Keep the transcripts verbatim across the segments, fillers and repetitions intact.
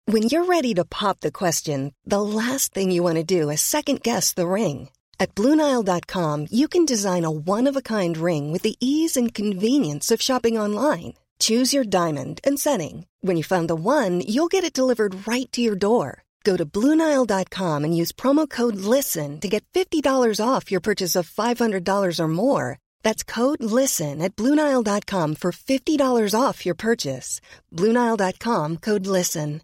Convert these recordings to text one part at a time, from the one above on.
When you're ready to pop the question, the last thing you want to do is second-guess the ring. At Blue Nile dot com, you can design a one-of-a-kind ring with the ease and convenience of shopping online. Choose your diamond and setting. When you find the one, you'll get it delivered right to your door. Go to Blue Nile dot com and use promo code LISTEN to get fifty dollars off your purchase of five hundred dollars or more. That's code LISTEN at Blue Nile dot com for fifty dollars off your purchase. Blue Nile dot com, code LISTEN.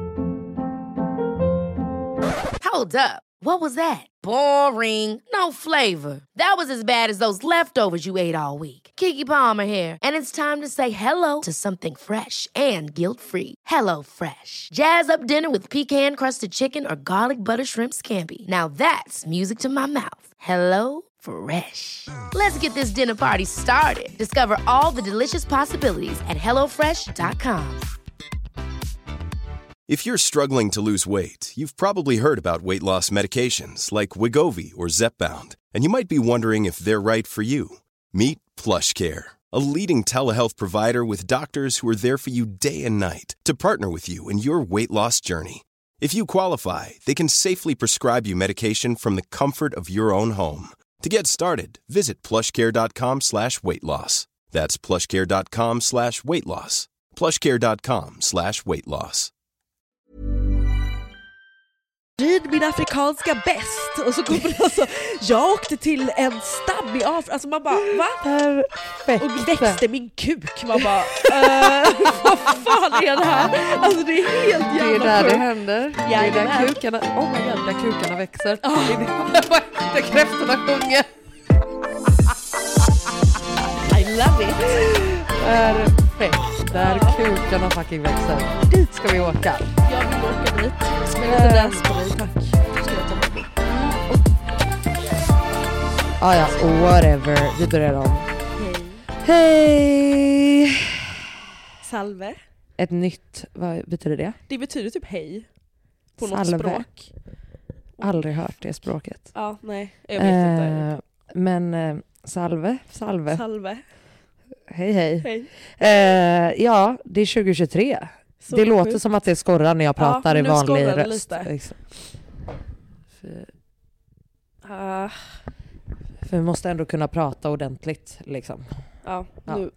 Hold up. What was that? Boring. No flavor. That was as bad as those leftovers you ate all week. Keke Palmer here, and it's time to say hello to something fresh and guilt-free. Hello Fresh. Jazz up dinner with pecan-crusted chicken or garlic butter shrimp scampi. Now that's music to my mouth. Hello Fresh. Let's get this dinner party started. Discover all the delicious possibilities at hello fresh dot com. If you're struggling to lose weight, you've probably heard about weight loss medications like Wegovy or Zepbound, and you might be wondering if they're right for you. Meet PlushCare, a leading telehealth provider with doctors who are there for you day and night to partner with you in your weight loss journey. If you qualify, they can safely prescribe you medication from the comfort of your own home. To get started, visit plushcare.com slash weight loss. That's plushcare.com slash weight loss. plushcare.com slash weight loss. Rid min afrikanska bäst. Och så kommer det alltså, jag åkte till en stam i Afrika. Alltså man bara, va? Perfekt. Och växte min kuk. Man bara, äh, vad fan är det här? Alltså det är helt jävla Det är där sjukt. det händer. Ja, det är där där. kukarna, oh my god, där kukarna växer. Oh. Det är där kräftorna sjunger. I love it. Perfekt. Där kukarna fucking växer. Dit ska vi åka. Jag vill åka dit. Ska jag inte dansa på dig, tack. Ska jag ta med mig? Ah, ja, whatever. Vi börjar om. Hej. Hej! Salve. Ett nytt, vad betyder det? Det betyder typ hej. På Salve. något språk. Aldrig hört det språket. Ja, nej. Jag vet inte. Eh, men eh, salve, salve. Salve. Hej, hej. Hej. Eh, ja, det är tjugo tjugotre. Så det låter sjukt. som att det skorrar när jag pratar Ja, i nu vanlig skorrar det röst. lite. Exakt. För, Ah, för vi måste ändå kunna prata ordentligt liksom. ja, Ja. nu.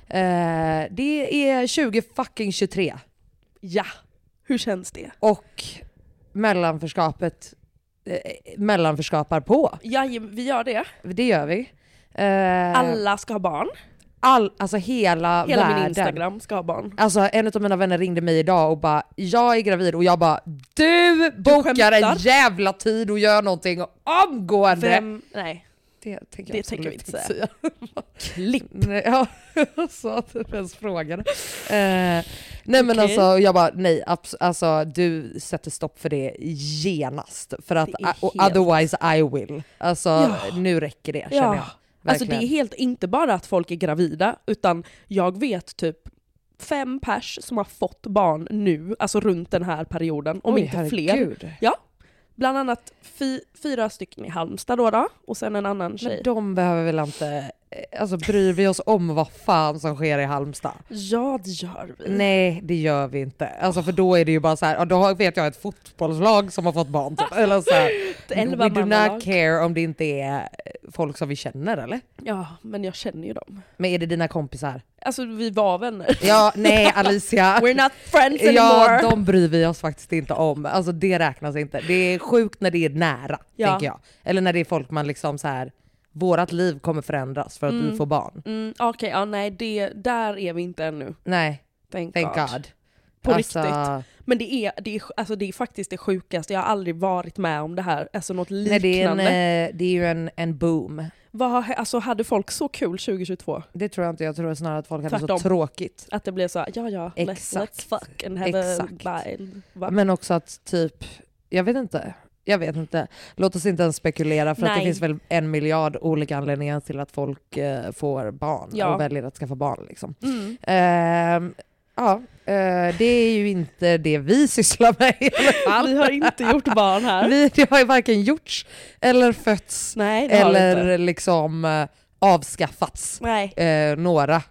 Eh, det är tjugo fucking tjugotre. Ja. Hur känns det? Och mellanförskapet eh, mellanförskapar på. Ja, vi gör det. Det gör vi. Eh, Alla ska ha barn. all, alltså hela, Hela världen. min Instagram ska ha barn. Alltså en av mina vänner ringde mig idag och bara, jag är gravid, och jag bara, du bokar en skämtar? jävla tid och gör någonting omgående. Vem? Nej. Det tänker Det jag tänker vi absolut inte säga. Klipp. Nej, ja, jag sa att det ens frågade. Eh, nej men Okej. alltså, jag bara, nej, abs- alltså du sätter stopp för det genast. För att, Det är och helt- otherwise I will. Alltså Ja. nu räcker det, känner Ja. jag. Alltså det Verkligen. är helt, inte bara att folk är gravida, utan jag vet typ fem pers som har fått barn nu, alltså runt den här perioden, om Oj, inte herregud. fler. Ja, bland annat fy, fyra stycken i Halmstad då, då och sen en annan tjej. Men de behöver väl inte, alltså bryr vi oss om vad fan som sker i Halmstad? Ja, det gör vi. Nej, det gör vi inte. Alltså för då är det ju bara så här, ja, då vet jag ett fotbollslag som har fått barn typ. Eller så här, elva we do mannalag. not care om det inte är folk som vi känner, eller? Ja, men jag känner ju dem. Men är det dina kompisar? Alltså vi var vänner. Ja, nej Alicia. We're not friends anymore. Ja, de bryr vi oss faktiskt inte om. Alltså det räknas inte. Det är sjukt när det är nära, Ja. tänker jag. Eller när det är folk man liksom så här, vårat liv kommer förändras för att Mm. du får barn. Mm, Okej, okay, ja nej, det, där är vi inte ännu. Nej, Thank, thank God. God. På Alltså, riktigt. Men det är, det, är, alltså det är faktiskt det sjukaste. Jag har aldrig varit med om det här. Alltså något liknande. Nej, det, är en, eh, det är ju en, en boom. Vad har, alltså hade folk så kul tjugo tjugotvå? Det tror jag inte. Jag tror snarare att folk hade Tvärtom. så tråkigt. Att det blev så, ja ja, let's, Exakt. let's fuck and have Exakt. a bye. Va? Men också att typ, jag vet inte. Jag vet inte. Låt oss inte ens spekulera, för att det Nej. finns väl en miljard olika anledningar till att folk eh, får barn Ja. och väljer att skaffa barn. Liksom. Mm. Ehm, ja, eh, det är ju inte det vi sysslar med i alla fall. Vi har inte gjort barn här. Vi, det har ju varken gjorts eller fötts Nej, det har vi eller inte. liksom eh, avskaffats. Nej. Eh, några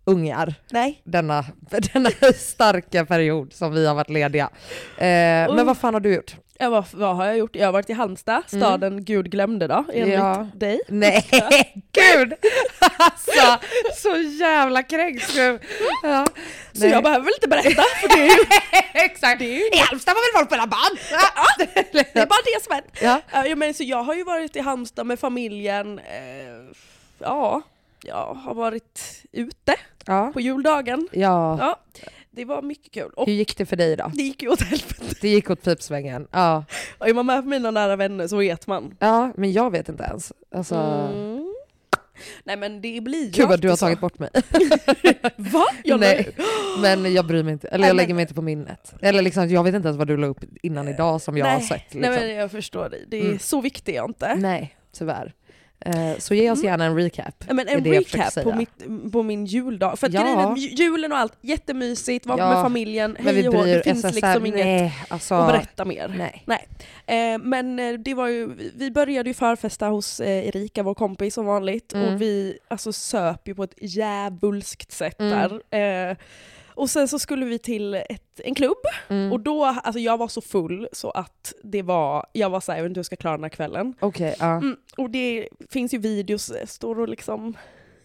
ungar. Nej. Denna, denna starka period som vi har varit lediga. Eh, uh. Men vad fan har du gjort? Ja, vad, vad har jag gjort? Jag har varit i Halmstad, staden mm. Gud glömde då, enligt ja. dig. Nej, gud! Alltså, så jävla kränkt. Ja. Så Nej. jag behöver väl inte berätta, för det är ju... Exakt, det är ju... i Halmstad var väl folk spela band? Ja. Det är bara det som är. Ja. Ja, men så jag har ju varit i Halmstad med familjen, eh, ja, jag har varit ute ja. på juldagen. Ja. ja. Det var mycket kul. Och hur gick det för dig då? Det gick ju åt helvete. Det gick åt pipsvängen, ja. Och är man med för mina nära vänner så vet man. Ja, men jag vet inte ens. Alltså... Mm. Nej men det blir ju Gud vad du har så. tagit bort mig. Va? Jag Nej, men jag bryr mig inte. Eller jag lägger mig inte på minnet. Eller liksom, jag vet inte ens vad du la upp innan idag som jag Nej. har sett. Liksom. Nej men jag förstår dig. Det är mm. så viktigt jag inte. Nej, tyvärr. Så ge oss gärna en recap. Men en recap på, mitt, på min juldag. För att ja. julen och allt, jättemysigt, var ja. med familjen, hej och det finns S S R, liksom inget nej, alltså, att berätta mer. Nej. nej. Eh, men det var ju, vi började ju förfesta hos eh, Erika, vår kompis som vanligt. Mm. Och vi alltså, söp ju på ett jävulskt sätt mm. där. Eh, Och sen så skulle vi till ett, en klubb mm. och då, alltså jag var så full så att det var, jag var såhär, jag vet inte hur jag ska klara den här kvällen. Okej, okay, ja. Mm, och det finns ju videos, står och liksom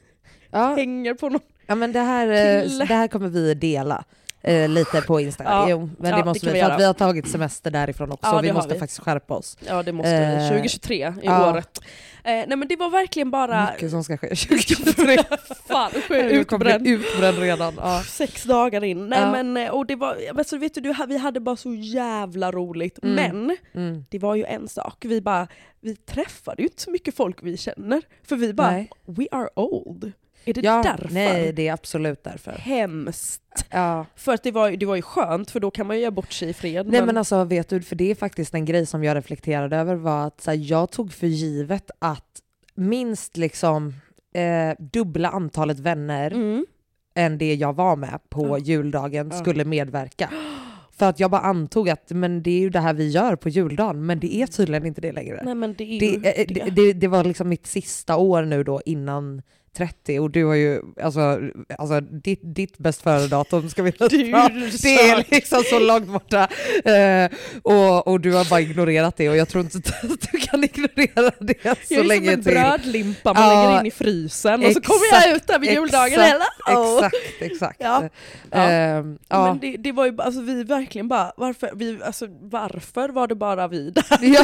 ja. hänger på någon Ja men det här, det här kommer vi dela. Eh, lite på Instagram. Ja. Jo, men ja, det måste det vi, vi för att vi har tagit semester därifrån också. Ja, vi måste vi. faktiskt skärpa oss. Ja, det måste eh, vi. tjugohundratjugotre i ja. året. Eh, nej men det var verkligen bara... Mycket som ska ske tjugohundratjugotre. Fan, utbränd. utbränd redan. Ja. Sex dagar in. Nej ja. men, och det var, alltså, vet du, vi hade bara så jävla roligt. Mm. Men mm. det var ju en sak. Vi bara, vi träffade ju inte så mycket folk vi känner. För vi bara, nej. we are old. Är det ja, därför? Nej, det är absolut därför. Hemskt. Ja. För att det var, det var ju skönt, för då kan man ju göra bort sig i fred. Nej men... men alltså vet du, för det är faktiskt en grej som jag reflekterade över var att så här, jag tog för givet att minst liksom eh, dubbla antalet vänner mm. än det jag var med på ja. juldagen ja. skulle medverka. För att jag bara antog att men det är ju det här vi gör på juldagen, men det är tydligen inte det längre. Nej, men det, är det, ju det. Det, det, det var liksom mitt sista år nu då innan trettio och du har ju alltså, alltså ditt, ditt bäst före-datum ska vi ta. Det är liksom så långt borta eh, och, och du har bara ignorerat det och jag tror inte att du kan ignorera det så jag länge till. till. Jag är som en brödlimpa man ja, lägger in i frysen och så kommer jag ut där vid juldagen. Exakt, oh. exakt, exakt. Ja. Ja. Eh, ja. Men det, det var ju alltså vi verkligen bara varför, vi, alltså, varför var det bara vi där? Ja.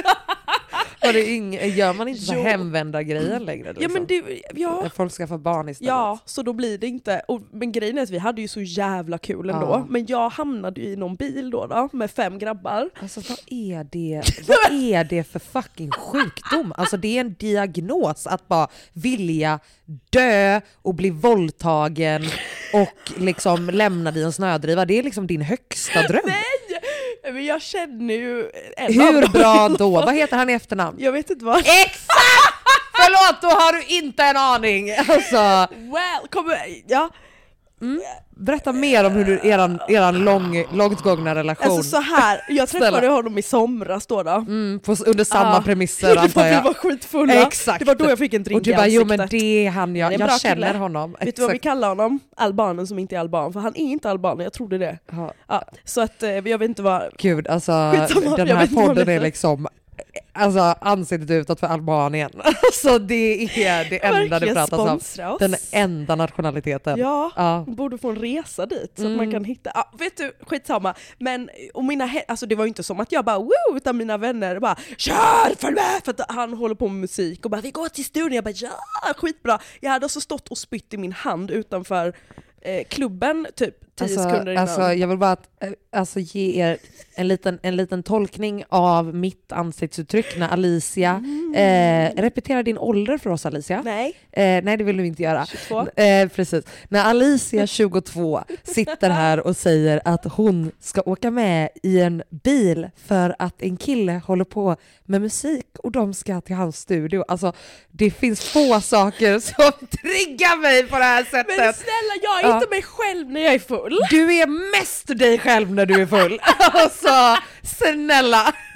Var det ing- gör man inte så hemvända grejer längre? Liksom? Ja, men det, ja. När folk ska få barn istället. Ja, så då blir det inte. Och, men grejen är att vi hade ju så jävla kul ändå. Ja. Men jag hamnade ju i någon bil då, då med fem grabbar. Alltså vad är det? Vad är det för fucking sjukdom? Alltså det är en diagnos att bara vilja dö och bli våldtagen och liksom lämna dig en snödriva. Det är liksom din högsta dröm. Nej! Men jag känner ju en hur av bra då? Vad heter han i efternamn? Jag vet inte vad. Exakt! Förlåt, då har du inte en aning. Alltså. Well, kommer ja. Mm. Berätta mer om hur du, eran, eran lång, långt gångna relation. Alltså så här, jag träffade honom i somras då. då. Mm, på, under samma ah. premisser antar jag. Vi var skitfulla. Exakt. Det var då jag fick en drink. Och du bara, jo men det är han, jag, är jag känner kille. honom. Vet du vad vi kallar honom? Albanen som inte är alban. För han är inte alban, jag trodde det. Ja. Ja, så att jag vet inte vad... Gud, alltså skitsamma, den här podden är liksom... Alltså ansiktet utåt för Albanien. Alltså det är det enda det pratas om. Den enda nationaliteten. Ja, ja. Borde få en resa dit så mm. att man kan hitta. Ja, vet du, skitsamma. Men och mina alltså det var ju inte som att jag bara woo, utan mina vänner bara kör, följ med, för att han håller på med musik och bara vi går till studion. Jag bara ja, skitbra. Jag hade också stått och spytt i min hand utanför eh, klubben typ tio alltså, sekunder innan. Alltså jag vill bara att, alltså, ge er en liten, en liten tolkning av mitt ansiktsuttryck när Alicia mm. eh, repeterar din ålder för oss, Alicia. Nej. Eh, nej, det vill du inte göra. tjugotvå. Eh, precis. När Alicia tjugotvå sitter här och säger att hon ska åka med i en bil för att en kille håller på med musik och de ska till hans studio. Alltså det finns få saker som triggar mig på det här sättet. Men snälla, jag är ja. inte mig själv när jag är full. Du är mest dig själv när du är full. Alltså, snälla.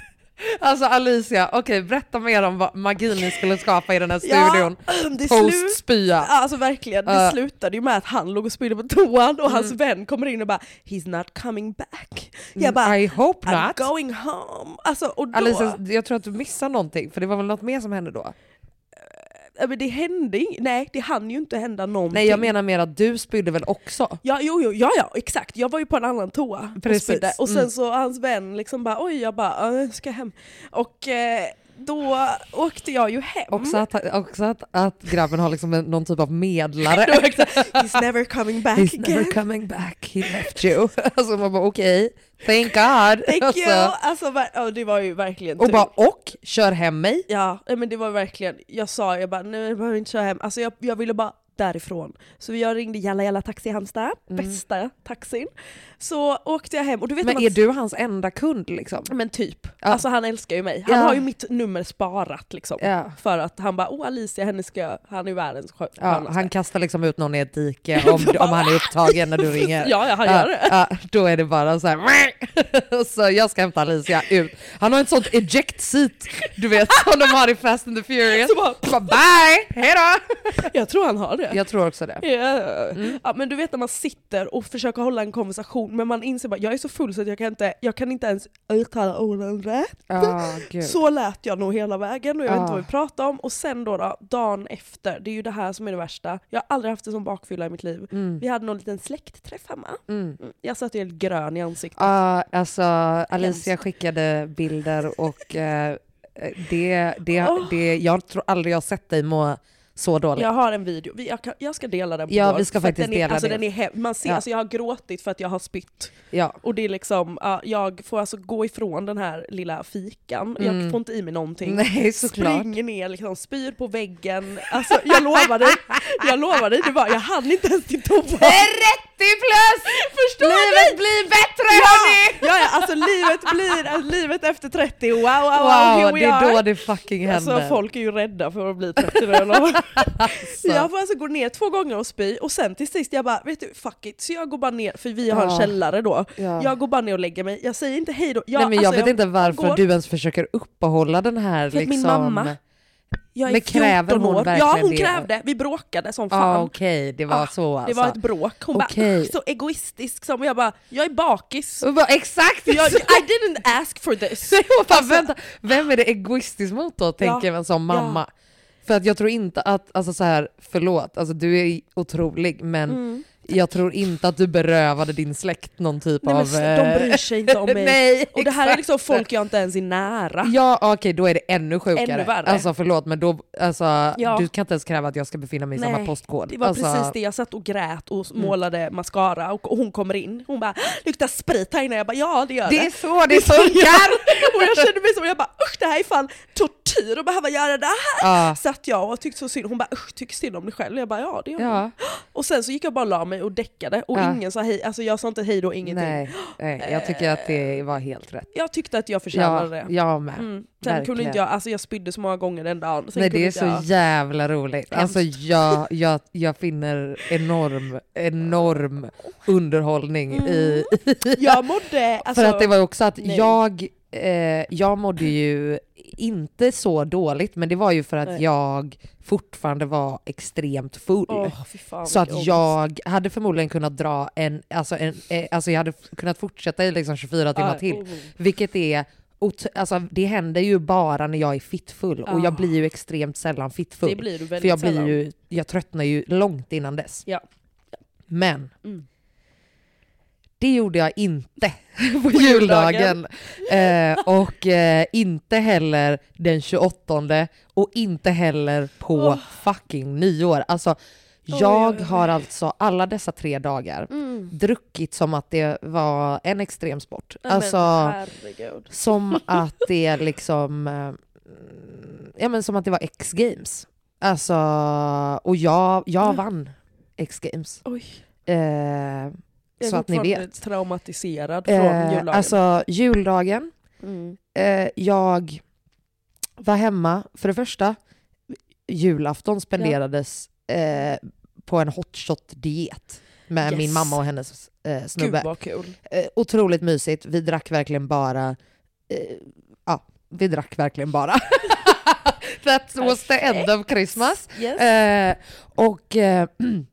Alltså Alicia, okej okay, berätta mer om vad magin ni skulle skapa i den här studion. Ja, det post spya. Alltså verkligen, det uh. slutade ju med att han låg och spydde på toan och mm. hans vän kommer in och bara he's not coming back. Jag bara I hope I'm not. going home. Alltså, och då... Alicia, jag tror att du missar någonting för det var väl något mer som hände då? Men det hände ing- nej, det hann ju inte hända någonting. Nej, jag menar mer att du spydde väl också? Ja, jo, jo, ja, ja, exakt. Jag var ju på en annan toa och spydde. Och sen mm. så hans vän liksom bara, oj, jag bara, jag ska hem. Och eh, då åkte jag ju hem. Också att, också att, att grabben har liksom en, någon typ av medlare. He's never coming back He's again. never coming back, he left you. Alltså man bara, okej, okay. Thank God. Thank alltså. you. Alltså, oh, det var ju verkligen och bara, och kör hem mig. Ja, men det var verkligen, jag sa, jag bara, nej jag behöver inte köra hem. Alltså jag, jag ville bara därifrån. Så jag ringde Jalla Jalla Taxi Halmstad, mm. bästa taxin. Så åkte jag hem. Och du vet men man... är du hans enda kund liksom? Men typ. Ja. Alltså han älskar ju mig. Han ja. har ju mitt nummer sparat liksom. Ja. För att han bara, åh Alicia, henne ska jag, han är ju världens skönaste. Ja, han kastar liksom ut någon i ett dike om, om han är upptagen när du ringer. Ja, ja han gör det. Ja, då är det bara så här. Så jag ska hämta Alicia ut. Han har ett sånt eject seat, du vet, som de har i Fast and the Furious. Så bara, bara bye, hejdå. Jag tror han har det. Jag tror också det. Ja. Mm. Ja, men du vet när man sitter och försöker hålla en konversation, men man inser bara, jag är så full så att jag kan inte, jag kan inte ens uttala orden rätt. Oh, så lät jag nog hela vägen och jag oh. vet inte vad vi pratar om. Och sen då, då, dagen efter, det är ju det här som är det värsta. Jag har aldrig haft en sån bakfylla i mitt liv. Mm. Vi hade någon liten släktträff hemma. Mm. Jag satt helt grön i ansiktet. Ja, uh, alltså Alicia skickade bilder och uh, det, det, oh. det, jag tror aldrig jag har sett dig må så dåligt. Jag har en video. Jag, kan, jag ska dela den på Ja, vår, vi ska faktiskt den är, dela alltså, det. Den är he- man ser, ja. alltså, jag har gråtit för att jag har spytt. Ja. Och det är liksom, uh, jag får alltså gå ifrån den här lilla fikan. Mm. Jag får inte i mig någonting. Nej, såklart. Springer ner, liksom, spyr på väggen. Alltså, jag lovar dig. Jag lovar dig, det var, jag hann inte ens till toa. trettio plus! Förstår livet ni? blir bättre, ja, hörni! Ja, ja, alltså livet blir, alltså, livet efter trettio. Wow, wow, wow, wow here we det är are. då det fucking händer. Alltså folk är ju rädda för att bli trettio. Jag, jag får alltså gå ner två gånger och spy och sen till sist jag bara, vet du, fuck it. Så jag går bara ner, för vi har en ja. källare då. Ja. Jag går bara ner och lägger mig. Jag säger inte hej då. Jag, Nej, men jag alltså, vet jag, inte varför går. du ens försöker uppehålla den här för liksom... min mamma. Jag är men kräver hon år. verkligen Ja, hon det? krävde. Vi bråkade som fan. Ah, okej, okay. det var ah, så alltså. Det var ett bråk. Hon okay. bara, så egoistisk som jag bara, jag är bakis. Bara, exakt! Jag, I didn't ask for this. Alltså, vänta, vem är det egoistisk mot då, tänker ja, man som mamma? Ja. För att jag tror inte att, alltså så här, förlåt, alltså du är otrolig, men mm. jag tror inte att du berövade din släkt någon typ Nej, av... Men de bryr sig inte om mig. Nej, och det här är liksom folk jag inte ens är nära. Ja, okej, okay, då är det ännu sjukare. Ännu värre. Alltså förlåt, men då, alltså, ja. du kan inte ens kräva att jag ska befinna mig i Nej, samma postkod. Det var alltså... precis det, jag satt och grät och målade mm. mascara och hon kommer in. Hon bara, luktar sprit här inne. Jag bara, ja det gör det. Det är så det funkar! Och jag kände mig som, jag bara, usch det här är fan tortyr att behöva göra det här. Ja. Satt jag och tyckte så synd. Hon bara, usch tycker synd om dig själv. Jag bara, ja det gör jag. Ja. Och sen så gick jag bara och la mig och däckade. Och ja. ingen sa hej, alltså jag sa inte hej då, ingenting. Nej, nej, jag tycker att det var helt rätt. Jag tyckte att jag förtjänade ja, det. Jag med. Mm. Sen verkligen. kunde inte jag, alltså jag spydde så många gånger den dagen. Sen nej, det är så jag... jävla roligt. Alltså jag, jag, jag finner enorm, enorm underhållning mm. i... jag mådde... Alltså... För att det var också att nej. jag, eh, jag mådde ju inte så dåligt, men det var ju för att nej. jag fortfarande var extremt full. Oh, fy fan, så att jag hade förmodligen kunnat dra en, alltså en, eh, alltså jag hade kunnat fortsätta i liksom tjugofyra timmar ah, till. Oh. Vilket är, alltså det händer ju bara när jag är fittfull. Ah. Och jag blir ju extremt sällan fittfull. Det blir du väldigt för jag blir sällan. ju, jag tröttnar ju långt innan dess. Ja. Men mm. det gjorde jag inte på juldagen. eh, och eh, inte heller den tjugoåttonde och inte heller på oh. fucking nyår. Alltså jag oh, har alltså alla dessa tre dagar mm. druckit som att det var en extremsport. Nej, alltså herregud. Som att det liksom eh, ja men som att det var X-games. Alltså och jag jag mm. vann X-games. Oj. Eh, så att ni vet. Traumatiserad från eh, juldagen. Alltså juldagen. Mm. Eh, jag var hemma. För det första, julafton spenderades ja. eh, på en hotshot-diet med yes. min mamma och hennes eh, snubbe. Gud vad kul. Eh, otroligt mysigt. Vi drack verkligen bara eh, ja, vi drack verkligen bara. That was the end of Christmas. Yes. Eh, och eh,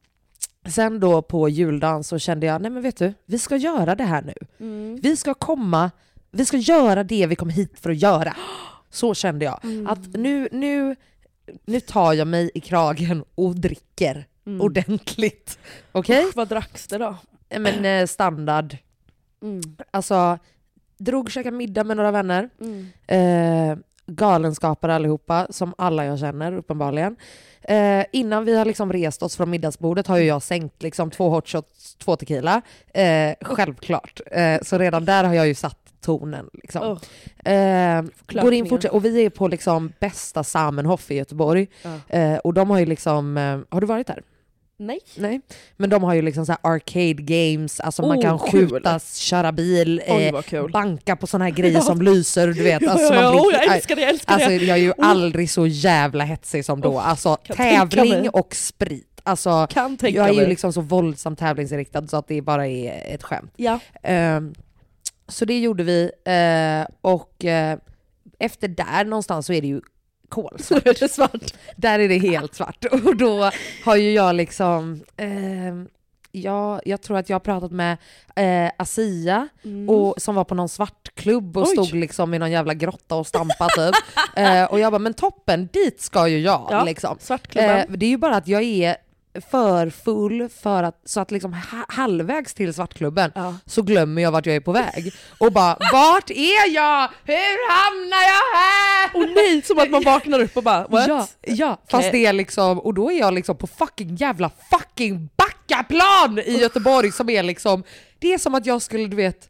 sen då på juldagen så kände jag, nej men vet du, vi ska göra det här nu. Mm. Vi ska komma, vi ska göra det vi kom hit för att göra. Så kände jag. Mm. Att nu, nu, nu tar jag mig i kragen och dricker mm. ordentligt. Okej? Okay? Vad dracks det då? Men eh, standard. Mm. Alltså, drog käka middag med några vänner. Mm. Eh, galenskapare allihopa, som alla jag känner uppenbarligen. Eh, innan vi har liksom rest oss från middagsbordet har ju jag sänkt liksom två hot shots, två tequila. Eh, självklart. Eh, så redan där har jag ju satt tonen. Liksom. Oh. Eh, går in fortsätt, och vi är på liksom bästa Samenhof i Göteborg. Oh. Eh, och de har ju liksom... Eh, har du varit där? Nej. Nej. Men de har ju liksom så här arcade games, alltså oh, man kan kul. skjutas, köra bil, Oj, eh, banka på såna här grejer som lyser, du vet. Alltså, ja, ja, man blir, jag älskar det, jag älskar alltså, det. jag är ju aldrig så jävla hetsig som då. Oh, alltså tävling och sprit. Alltså, kan tänka jag är ju mig. liksom så våldsamt tävlingsinriktad så att det bara är ett skämt. Ja. Um, så det gjorde vi uh, och uh, efter där någonstans så är det ju kolsvart. Det är svart. Där är det helt svart. Och då har ju jag liksom... Eh, ja, jag tror att jag har pratat med eh, Asia mm. och, som var på någon svartklubb och Oj. stod liksom i någon jävla grotta och stampade typ. eh, och jag bara, men toppen, dit ska ju jag. Ja, liksom. svartklubben. Eh, det är ju bara att jag är för full för att, så att liksom ha, halvvägs till svartklubben ja. så glömmer jag vart jag är på väg och bara, vart är jag? Hur hamnar jag här? Och nej, som att man vaknar upp och bara, what? Ja, ja. Fast Okay. det är liksom, och då är jag liksom på fucking jävla fucking Backaplan i Göteborg som är liksom, det är som att jag skulle, du vet,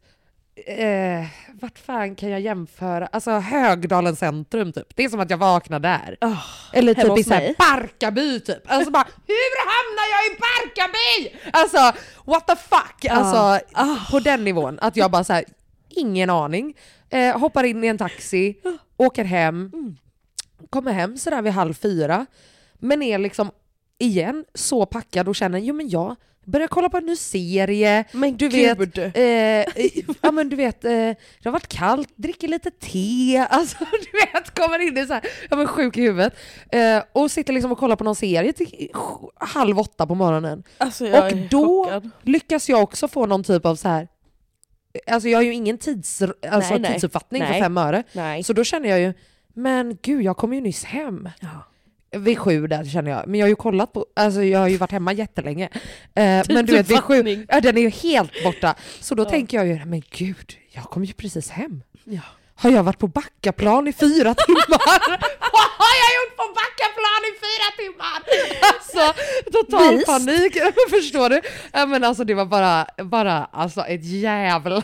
eh, vart fan kan jag jämföra? Alltså Högdalen centrum typ. Det är som att jag vaknar där. Oh, eller typ i såhär Barkarby typ. Alltså bara, hur hamnar jag i Barkarby? Alltså, what the fuck? Alltså, oh. Oh. på den nivån. Att jag bara så här, ingen aning. Eh, hoppar in i en taxi, åker hem, mm. kommer hem sådär vid halv fyra. Men är liksom igen så packad och känner, jo men jag börjar kolla på en ny serie. Men du gud. vet, eh, eh, ja men du vet, eh, det har varit kallt, dricker lite te, alltså du vet, kommer in i så här, ja men sjuk i huvudet. Eh, och sitter liksom och kollar på någon serie till halv åtta på morgonen. Alltså, jag och är då chockad. lyckas jag också få någon typ av så här. Alltså jag har ju ingen tids, alltså nej, nej. tidsuppfattning nej. för fem öre. Nej. Så då känner jag ju, men gud, jag kommer ju nyss hem. Ja. Vid sju där känner jag. Men jag har ju kollat på, alltså jag har ju varit hemma jättelänge. Eh, men du vet, vid sju, ja, den är ju helt borta. Så då ja. tänker jag ju, men gud, jag kom ju precis hem. Ja. Har jag varit på Backaplan i fyra timmar? Vad har jag gjort på Backaplan i fyra timmar? Alltså, total Vist. panik. Förstår du? Ja, men alltså det var bara, bara alltså ett jävla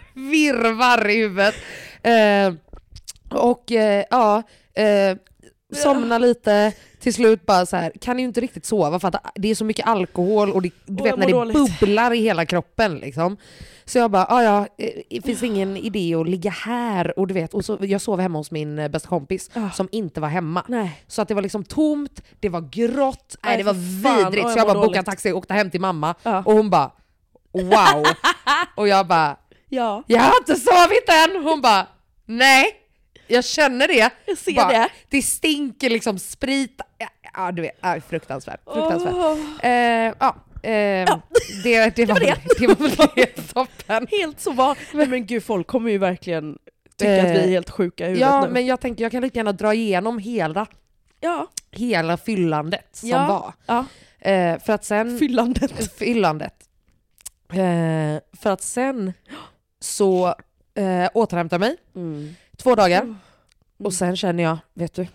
virvar i huvudet. Eh, och eh, ja, eh, somna lite, till slut bara så här, kan ju inte riktigt sova för att det är så mycket alkohol och det, du vet när det dåligt. bubblar i hela kroppen liksom. Så jag bara, ah, ja, det finns ingen idé att ligga här och du vet, och så jag sov hemma hos min bästa kompis oh. som inte var hemma. Nej. Så att det var liksom tomt, det var grått, nej, det var fan, vidrigt. oh, så jag bara dåligt. bokade en taxi och åkte hem till mamma oh. och hon bara, wow. Och jag bara, ja. jag har inte sovit än. Hon bara, nej. Jag känner det. Jag ser bara, det. Det stinker liksom sprit. Ja, du vet, ja, fruktansvärt. fruktansvärt. Oh. Eh, ja, eh, ja. Det, det, var, det. det var väl helt toppen. Helt så var. Men, men gud, folk kommer ju verkligen tycka eh, att vi är helt sjuka i huvudet ja, nu. Men jag tänker jag kan lika gärna dra igenom hela, ja. hela fyllandet som ja. var. Ja. Eh, för att sen... Fyllandet. Fyllandet. Eh, för att sen så eh, återhämtar mig. Mm. Två dagar. Mm. Och sen känner jag, vet du,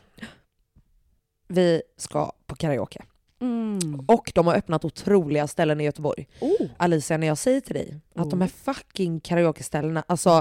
vi ska på karaoke. Mm. Och de har öppnat otroliga ställen i Göteborg. Oh. Alicia, när jag säger till dig att oh. de här fucking karaoke-ställena, alltså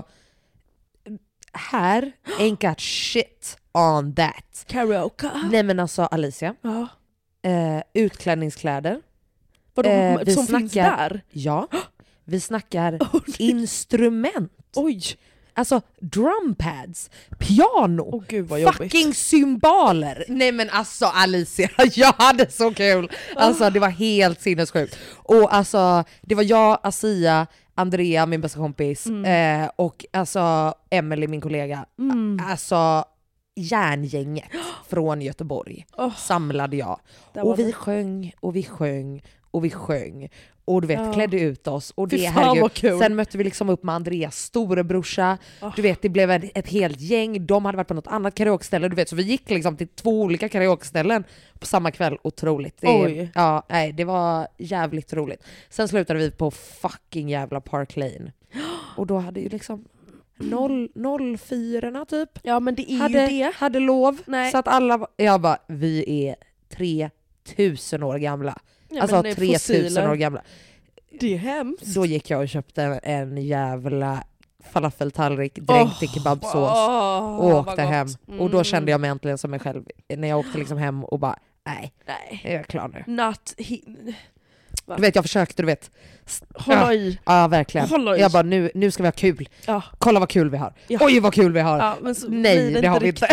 här, ain't got shit on that. Karaoke? Nej men alltså Alicia, ja. eh, utklädningskläder. Vadå, eh, vi som snackar, finns där? Ja, vi snackar oh, instrument. Oj! Alltså drumpads, piano, oh, gud, vad fucking jobbigt. cymbaler. Nej men alltså Alicia, jag hade så kul. Alltså det var helt sinnessjukt. Och alltså det var jag, Asia, Andrea, min bästa kompis, mm. eh, och alltså Emily, min kollega. Mm. Alltså järngänget från Göteborg oh. samlade jag. Och vi det. sjöng och vi sjöng och vi sjöng. Och du vet, ja. klädde ut oss. Och det, herregud, sen mötte vi liksom upp med Andreas storebrorsa. Oh. Du vet, det blev ett, ett helt gäng. De hade varit på något annat karaokeställe. Du vet, så vi gick liksom till två olika karaokeställen på samma kväll. Otroligt. Det, Oj. Ja, nej, det var jävligt roligt. Sen slutade vi på fucking jävla Park Lane. Och då hade ju liksom noll, noll fyrorna typ. Ja, men det är hade, ju det. Hade lov. Nej. Så att alla, jag bara, vi är tre tusen år gamla. Ja, alltså tre tusen år gamla. Det är hemskt. Då gick jag och köpte en, en jävla falafeltallrik dränkt i oh, kebabsås oh, och åkte hem. Mm. Och då kände jag mig äntligen som mig själv när jag åkte liksom hem och bara, nej, nej. Jag är klar nu. Not he- du vet, jag försökte, du vet. Hålla i. Ja, ja verkligen. Hålla i. Jag bara, nu, nu ska vi ha kul. Ja. Kolla vad kul vi har. Ja. Oj, vad kul vi har. Ja, men så, nej, det, det har vi inte.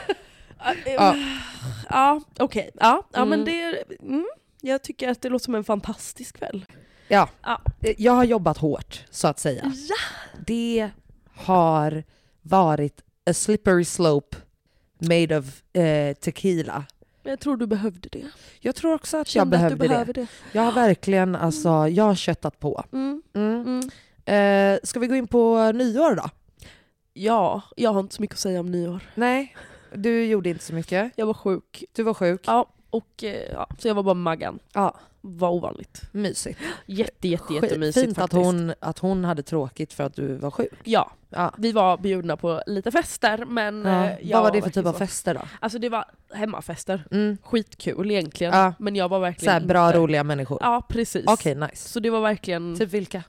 ja, ja okej. Okay. Ja, ja mm. men det mm, jag tycker att det låter som en fantastisk kväll. Ja. ja, jag har jobbat hårt så att säga. Ja. Det har varit a slippery slope made of eh, tequila. Jag tror du behövde det. Jag tror också att Kände jag behövde att det. det. Jag har verkligen, alltså, jag har köttat på. Mm. Mm. Mm. Eh, ska vi gå in på nyår då? Ja, jag har inte så mycket att säga om nyår. Nej, du gjorde inte så mycket. Jag var sjuk. Du var sjuk? Ja, och ja, så jag var bara Maggan. Ja. Var ovanligt. Mysigt. Jätte, jätte, jättemysigt Fint faktiskt. att hon, att hon hade tråkigt för att du var sjuk. Ja. ja. Vi var bjudna på lite fester, men... Ja. Jag Vad var det för typ av fester då? Alltså det var hemmafester. Mm. Skitkul egentligen. Ja. Men jag var verkligen Såhär bra, inte... roliga människor. Ja, precis. Okej, okay, nice. Så det var verkligen... Typ vilka?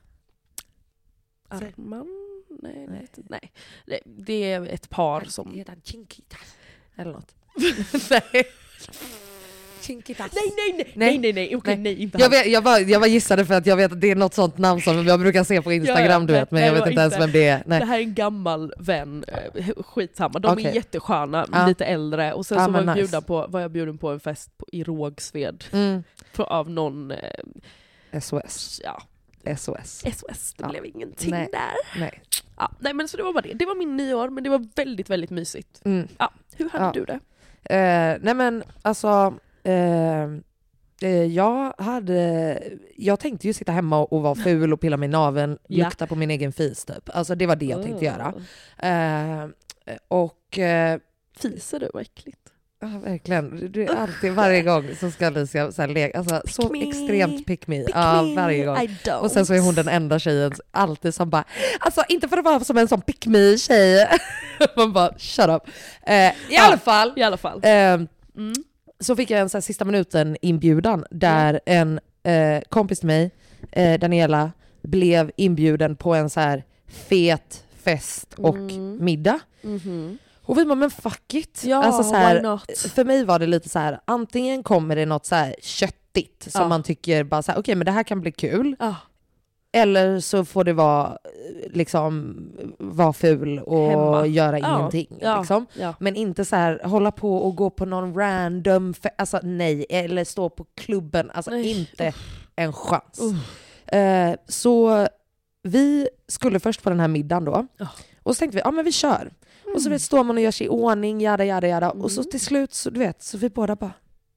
Arman? Nej, nej. nej. Det, det är ett par som... Eller något. nej. Chinkitas. Nej, nej, nej, nej, nej, nej, okej, nej, nej, inte jag, vet, jag, bara, jag bara gissade för att jag vet att det är något sånt namn som jag brukar se på Instagram, ja, ja, du vet, men jag vet inte ens vem det är. Nej. Det här är en gammal vän, skitsamma, de okay. är jättesköna, ja. lite äldre, och sen ja, så var, nice. bjuden på, var jag bjuden på en fest på, i Rågsved mm. för, av någon... Eh, S O S. Ja. S O S. S O S, det ja. blev ingenting nej. där. Nej. Ja, nej, men så det var bara det. Det var min nyår, men det var väldigt, väldigt mysigt. Mm. Ja, hur hade ja. du det? Uh, nej men, alltså... Uh, Jag hade, jag tänkte ju sitta hemma och vara ful och pilla mig i naveln, ja. lukta på min egen fis typ. Alltså det var det jag tänkte göra. Uh, och uh, fiser du, vad äckligt. Ja, verkligen. Det är alltid, varje gång så ska Alicia så här leka, alltså pick så me. extremt pick me. Pick ja, me. varje gång. Och sen så är hon den enda tjejen alltid som bara, alltså inte för att vara som en sån pick me tjej. Man bara, shut up. Uh, I ja, alla fall. I alla fall. Uh, mm. Så fick jag en så här, sista minuten inbjudan där mm. en eh, kompis till mig, eh, Daniela, blev inbjuden på en så här fet fest och mm. middag. Mm-hmm. Och vi bara, men fuck it. Ja, alltså, så här, why not? för mig var det lite så här, antingen kommer det något så här köttigt som ja. man tycker bara så här, okej, okay, men det här kan bli kul. Ja. Eller så får det vara liksom vara ful och Hemma. göra ja. ingenting. Ja. Liksom. Ja. Men inte så här hålla på och gå på någon random fe- alltså nej, eller stå på klubben. Alltså nej. inte uh. en chans. Uh. Uh, så vi skulle först på den här middagen då. Uh. Och så tänkte vi, ja men vi kör. Mm. Och så vet, står man och gör sig i ordning, jada jada jada. Mm. Och så till slut, så du vet, så vi båda bara,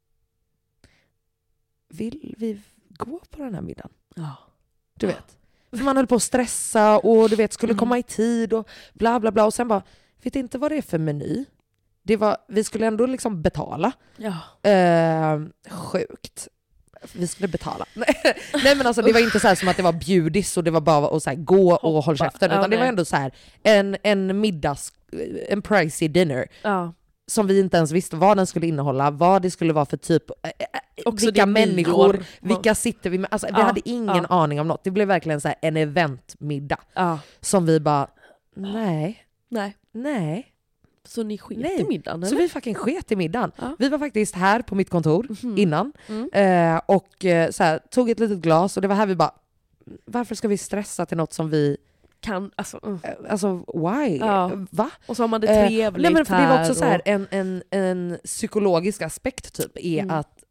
vill vi gå på den här middagen? Ja. Du vet. För man höll på att stressa och du vet skulle komma i tid och bla bla bla. Och sen bara, vet inte vad det är för meny. Det var, vi skulle ändå liksom betala. Ja. Eh, sjukt. Vi skulle betala. Nej men alltså det var inte så här som att det var bjudis och det var bara att så här gå och hålla käften. Utan ja, det var ändå så här en, en middags, en pricey dinner. Ja. Som vi inte ens visste vad den skulle innehålla, vad det skulle vara för typ, äh, vilka människor, nyår. vilka sitter vi med. Alltså, vi ja, hade ingen ja. aning om något. Det blev verkligen så här en eventmiddag. Ja. Som vi bara, nej, nej, nej. Så ni sket nej. i middagen, eller? Så vi fucking sket i middagen. Ja. Vi var faktiskt här på mitt kontor mm. innan. Mm. Eh, och eh, så här, tog ett litet glas och det var här vi bara, varför ska vi stressa till något som vi kan, alltså, uh. alltså why? Ja. Va? Och så har man det trevligt eh, nej, men för det var också och... så här, en, en, en psykologisk aspekt typ är mm. att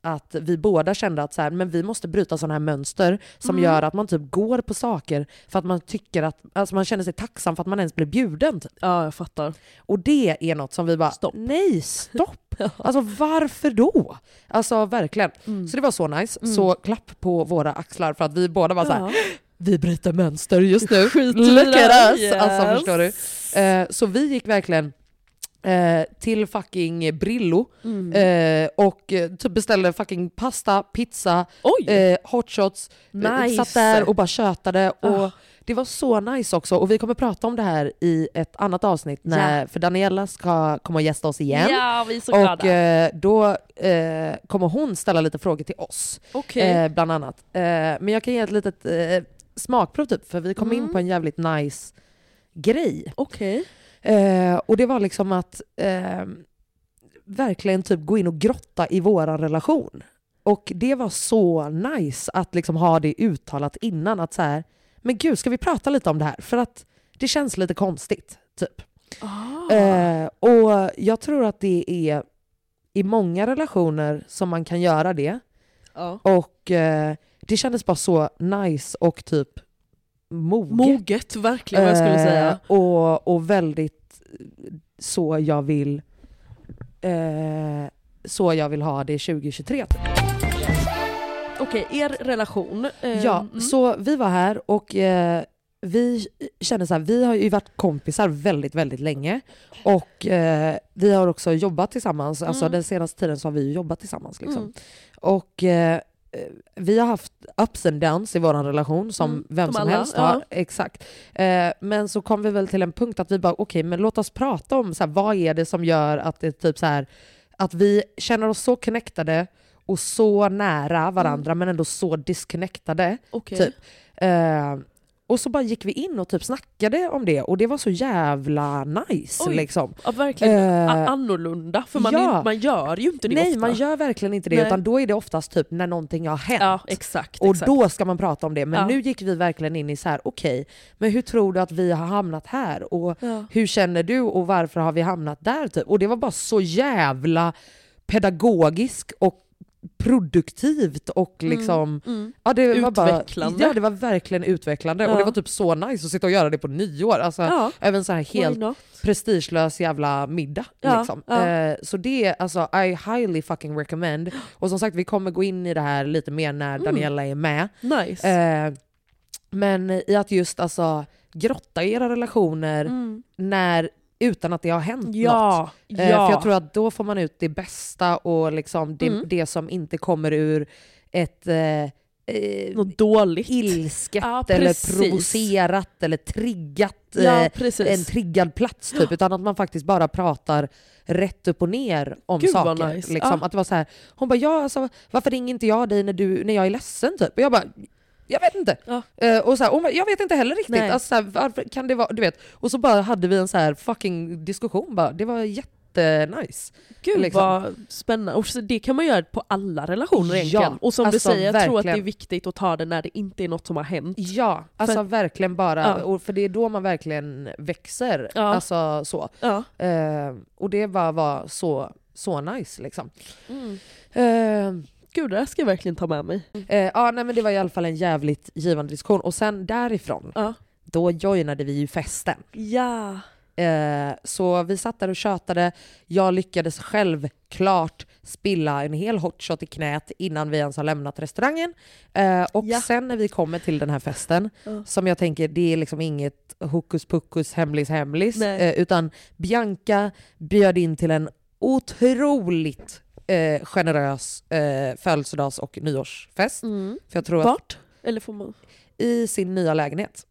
att vi båda kände att så här, men vi måste bryta sådana här mönster som mm. gör att man typ går på saker för att man tycker att, alltså man känner sig tacksam för att man ens blir bjuden. Typ. Ja, jag fattar. Och det är något som vi bara, stopp. nej stopp. Alltså varför då? Alltså verkligen. Mm. Så det var så nice. Mm. Så klapp på våra axlar för att vi båda var så här, ja. vi bryter mönster just nu. Look at us. Yes. Alltså förstår du? Eh, så vi gick verkligen Eh, till fucking Brillo mm. eh, och eh, typ beställde fucking pasta, pizza, eh, hotshots, nice. eh, satt där och bara tjötade och oh. det var så nice också och vi kommer prata om det här i ett annat avsnitt när, yeah. för Daniela ska komma och gästa oss igen ja, vi är så och eh, då eh, kommer hon ställa lite frågor till oss okay. eh, bland annat eh, men jag kan ge ett litet eh, smakprov typ för vi kom mm. in på en jävligt nice grej. Okej. Okay. Eh, och det var liksom att eh, verkligen typ gå in och grotta i våran relation. Och det var så nice att liksom ha det uttalat innan att så här, men gud, ska vi prata lite om det här? För att det känns lite konstigt, typ. Ah. Eh, och jag tror att det är i många relationer som man kan göra det. Ah. Och eh, det kändes bara så nice och typ Moget. Moget, verkligen vad jag skulle säga. Eh, och, och väldigt så jag vill eh, så jag vill ha det tjugo tjugotre. Okej, okay, er relation. Eh, ja, mm. så vi var här och eh, vi kände så här, vi har ju varit kompisar väldigt, väldigt länge. Och eh, vi har också jobbat tillsammans. Mm. Alltså den senaste tiden så har vi ju jobbat tillsammans. Liksom. Mm. Och eh, vi har haft ups and downs i vår relation som mm, vem som, som helst har. Ja. Exakt. Eh, men så kom vi väl till en punkt att vi bara, okej, okay, men låt oss prata om så här, vad är det som gör att det typ så här, att vi känner oss så connectade och så nära varandra mm. men ändå så disconnectade. Okay. Typ. Eh, och så bara gick vi in och typ snackade om det och det var så jävla nice. Oj, liksom. Ja, verkligen eh, annorlunda. För man, ja. är, man gör ju inte det Nej, ofta. man gör verkligen inte det. Nej. Utan då är det oftast typ när någonting har hänt. Ja, exakt, och exakt. då ska man prata om det. Men ja. nu gick vi verkligen in i så här, okej, okay, men hur tror du att vi har hamnat här? Och ja. hur känner du och varför har vi hamnat där? Typ? Och det var bara så jävla pedagogisk och produktivt och liksom mm, mm. ja, det var utvecklande. Bara, ja, det var verkligen utvecklande ja. Och det var typ så nice att sitta och göra det på nyår. Alltså ja. även så här helt prestigelös jävla middag ja. liksom. Ja. Eh, så det alltså I highly fucking recommend. Och som sagt vi kommer gå in i det här lite mer när mm. Daniela är med. Nice. Eh, men i att just alltså grotta i era relationer mm. när utan att det har hänt ja, något. Ja. Eh, för jag tror att då får man ut det bästa och liksom det, mm. det som inte kommer ur ett eh, något dåligt. ilsket ja, eller provocerat eller triggat ja, eh, en triggad plats typ, utan att man faktiskt bara pratar rätt upp och ner om Gud, saker. Nice. Liksom. Ja. Att det var så här, hon bara, ja, alltså, varför ringer inte jag dig när, du, när jag är ledsen typ? Och jag bara, jag vet inte. Ja. Uh, och så här, och jag vet inte heller riktigt. Alltså, så här, varför kan det vara, du vet. Och så bara hade vi en så här fucking diskussion. Bara. Det var jättenice. Gud liksom. Vad spännande. Och det kan man göra på alla relationer egentligen. Ja, och som alltså, du säger, jag verkligen. tror att det är viktigt att ta det när det inte är något som har hänt. Ja, alltså för, verkligen bara. Ja. Och för det är då man verkligen växer. Ja. Alltså så. Ja. Uh, och det bara var så, så nice liksom. Mm. Uh, Gud, det här ska jag verkligen ta med mig. Eh, ja, nej, men det var i alla fall en jävligt givande diskussion. Och sen därifrån, ja. då joinade vi ju festen. Ja. Eh, så vi satt där och tjötade. Jag lyckades självklart spilla en hel hotshot i knät innan vi ens har lämnat restaurangen. Eh, och ja. sen när vi kommer till den här festen, ja. som jag tänker, det är liksom inget hokus pokus hemlis hemlis. Eh, utan Bianca bjöd in till en otroligt Eh, generös eh, födelsedags- och nyårsfest. Mm. För jag tror Vart? Att, Eller får man? I sin nya lägenhet.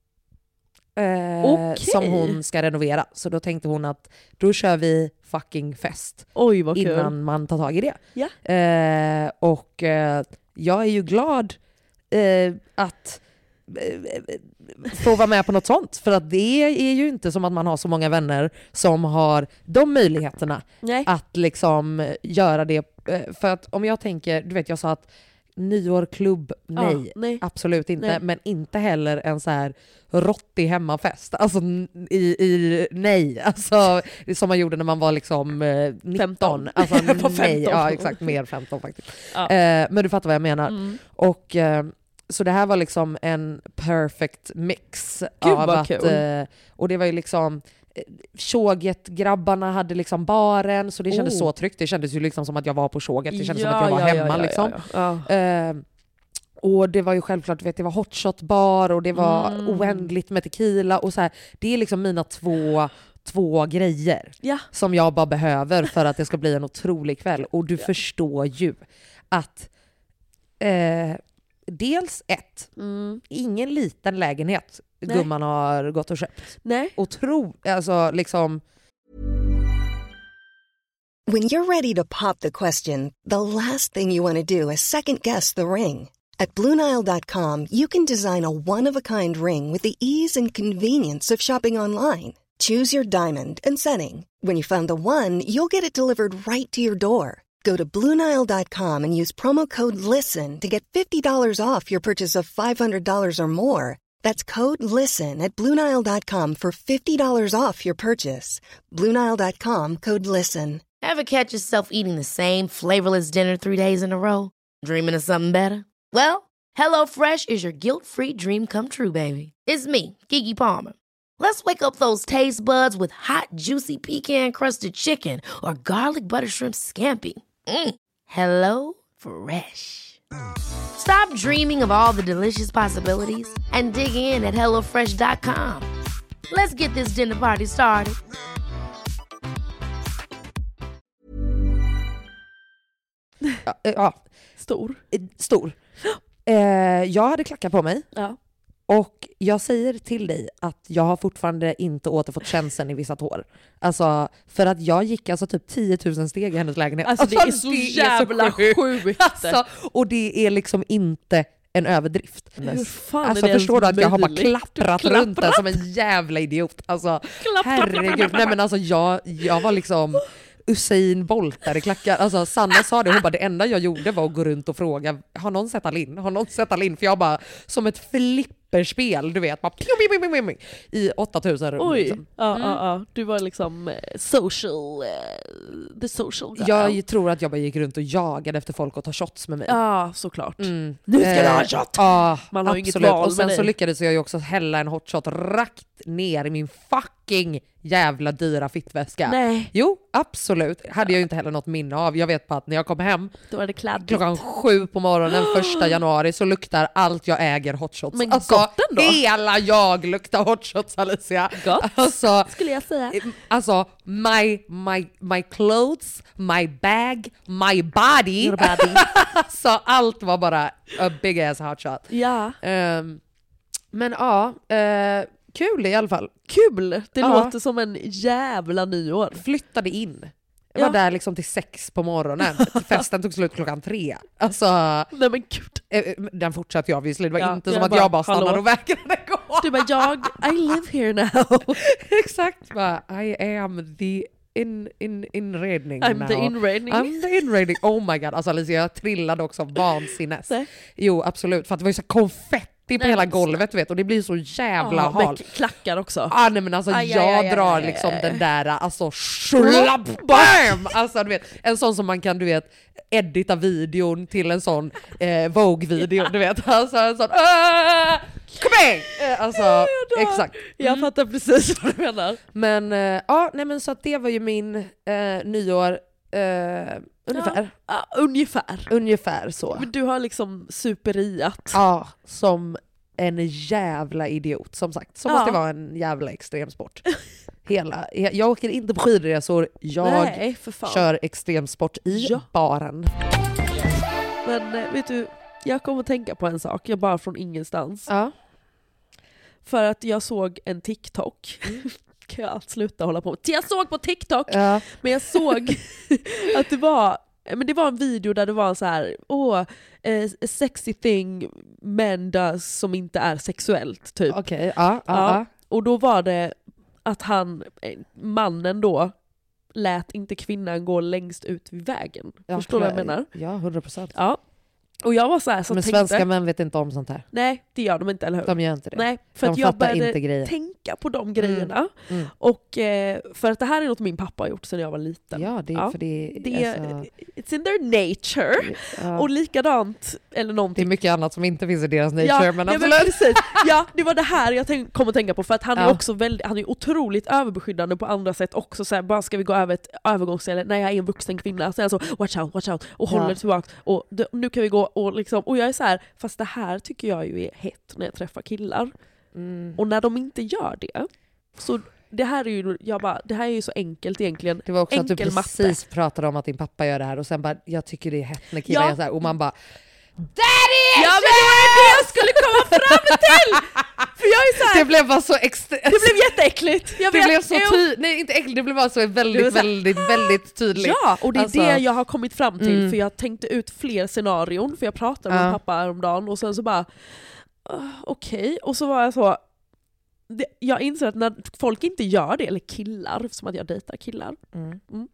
Eh, okay. Som hon ska renovera. Så då tänkte hon att då kör vi fucking fest. Oj, vad kul. Innan man tar tag i det. Ja. Eh, och eh, jag är ju glad eh, att få vara med på något sånt, för att det är ju inte som att man har så många vänner som har de möjligheterna. Nej. Att liksom göra det, för att om jag tänker, du vet jag sa att nyår, klubb, nej, Ja, nej. absolut inte. Nej. Men inte heller en så här rottig hemmafest. Alltså n- i, i nej, alltså det är som man gjorde när man var liksom eh, nitton. femton. Alltså Jag var nej, femton. ja exakt, mer femton faktiskt. Ja. Eh, men du fattar vad jag menar. Mm. Och eh, så det här var liksom en perfect mix. Gud, av vad att, kul. eh, och det var ju liksom Tjoget-grabbarna hade liksom baren, så det kändes Oh. så tryggt. Det kändes ju liksom som att jag var på Tjoget. Det kändes Ja, som att jag var ja, hemma ja, ja, liksom. ja, ja. Eh, och det var ju självklart, vet, det var hotshot-bar och det var Mm. oändligt med tequila och så här. Det är liksom mina två, två grejer Ja. som jag bara behöver för att det ska bli en otrolig kväll. Och du förstår ju att eh, dels ett, Mm. ingen liten lägenhet Nej. gumman har gått och köpt. Nej. Otro, alltså liksom... When you're ready to pop the question, the last thing you want to do is second guess the ring. At Blue Nile dot com, you can design a one-of-a-kind ring with the ease and convenience of shopping online. Choose your diamond and setting. When you find the one, you'll get it delivered right to your door. Go to Blue Nile dot com and use promo code LISTEN to get fifty dollars off your purchase of five hundred dollars or more. That's code LISTEN at Blue Nile dot com for fifty dollars off your purchase. Blue Nile dot com, code LISTEN. Ever catch yourself eating the same flavorless dinner three days in a row? Dreaming of something better? Well, HelloFresh is your guilt-free dream come true, baby. It's me, Keke Palmer. Let's wake up those taste buds with hot, juicy pecan-crusted chicken or garlic butter shrimp scampi. Mm. Hello Fresh. Stop dreaming of all the delicious possibilities and dig in at hello fresh dot com. Let's get this dinner party started. Ja, ja, Stor. stor. Eh, jag hade klackar på mig. Ja. Och jag säger till dig att jag har fortfarande inte återfått känseln i vissa tår. Alltså, för att jag gick alltså typ tio tusen steg i hennes lägenhet. Alltså, det är så jävla sjukt. Alltså, och det är liksom inte en överdrift. Hur fan Alltså är det förstår du ens att jag har bara möjligt? klapprat Du runt den klapprat? som en jävla idiot. Alltså Klapprat. herregud. Nej men alltså jag, jag var liksom Usain Bolt där i klackar. Alltså Sanna sa det, hon bara det enda jag gjorde var att gå runt och fråga har någon sett Alin? Har någon sett Alin? För jag bara som ett flipperspel, du vet, bara ping, ping, ping, ping, ping, i åttatusen rum. Oj, Liksom. ja, Mm. ja, ja. Du var liksom eh, social, eh, the social girl. Jag tror att jag bara gick runt och jagade efter folk och ta shots med mig. Ja, såklart. Mm. Nu ska du ha Eh, shot! Ja, Man har ju inget absolut. val Och sen med så det. lyckades jag ju också hälla en hot shot rakt ner i min fucking jävla dyra fittväska. Nej, Jo, absolut. Hade jag ju inte heller något minne av. Jag vet bara att när jag kom hem då är det kladdigt. klockan sju på morgonen första januari så luktar allt jag äger hot shots. Men alltså, gott ändå. hela jag luktar hot shots, Alicia. Gott. Alltså, Skulle jag säga. alltså my, my, my clothes, my bag, my body. Your body. Alltså allt var bara a big ass hot shot. Ja, Um, men ja, uh, kul i alla fall. kul! Det Ja. låter som en jävla nyår. Flyttade in. Jag Ja. var där liksom till sex på morgonen. Festen tog slut klockan tre. Alltså, Nej men gud. eh, den fortsatte jag visserligen. Det var Ja, inte jag som att bara, jag bara stannade hallå? och vägrade gå. Du bara, jag, I live here now. Exakt, bara, I am the in, in, inredning I'm now. the inredning. I'm the inredning. Oh my god, alltså Alicia, jag trillade också vansinnes. Nej. Jo, absolut, för att det var ju så konfetti på Nej, hela men golvet, vet, och det blir så jävla Ja, halt. med klackar också. Ah, nej men alltså Aj, jag aj, aj, drar aj, aj, liksom aj. den där alltså slapp bam! Alltså du vet, en sån som man kan du vet edita videon till en sån eh, Vogue-video, du vet. Alltså en sån äh, kom igen! Eh, Alltså jag dör. exakt. Jag fattar precis vad du menar. Men eh, ja, nej men så att det var ju min eh, nyår eh, ungefär. Ja, ungefär. Ungefär så. Men du har liksom superiat. Ja, som en jävla idiot som sagt. Som Ja. måste vara en jävla extremsport. Hela, jag åker inte på skidresor, jag Nej, för fan. kör extremsport i Ja. baren. Men eh, vet du, jag kommer att tänka på en sak, jag bara från ingenstans. Ja. För att jag såg en TikTok. Kan jag sluta hålla på med? Jag såg på TikTok, Ja. men jag såg att det var men det var en video där det var så här, åh, eh, a sexy thing men does som inte är sexuellt typ. Okej, ja, ja, Ja. ja. Och då var det att han, eh, mannen då, lät inte kvinnan gå längst ut vid vägen. Ja, Förstår du vad jag klar. menar? Ja, hundra procent. Ja. Och jag var så här, så Men tänkte, svenska män vet inte om sånt här. Nej, det gör de inte, eller hur? De gör inte det. Nej, för de att jag fattar började inte grejer. tänka på de grejerna. Mm. Mm. Och eh, för att det här är något min pappa har gjort sedan jag var liten. Ja, det, Ja. För det, Det är, alltså, it's in their nature. ja. Och likadant, eller Det är någonting. mycket annat som inte finns i deras nature, Ja, men ja, absolut. men precis. Ja, det var det här jag tänk, kom att tänka på, för att han är Ja. också väldigt, han är otroligt överbeskyddande på andra sätt också, så här, bara ska vi gå över ett övergångsställe när jag är en vuxen kvinna, så är jag så watch out, watch out och Ja. håller tillbaka och det, nu kan vi gå och liksom, och jag är så här, fast det här tycker jag ju är hett när jag träffar killar. Mm. Och när de inte gör det, så det här är ju, jag bara, det här är ju så enkelt egentligen. Det var också att du Enkel precis matte. pratade om att din pappa gör det här och sen bara, jag tycker det är hett när killar Ja. gör så här, och man bara Ja, men det var det jag skulle komma fram till! För jag är så här, det blev bara så extra. det blev jätteäckligt. Jag Det vet, blev så jo. tydligt, nej inte äckligt, det blev bara så Det väldigt, var så här, väldigt, väldigt tydligt. Ja, och det är Alltså- det jag har kommit fram till, Mm. för jag tänkte ut fler scenarion, för jag pratade med Ja. min pappa häromdagen och sen så bara uh, okej, okay. Och så var jag så det, jag inser att när folk inte gör det, eller killar, som att jag dejtar killar, Mm. mm.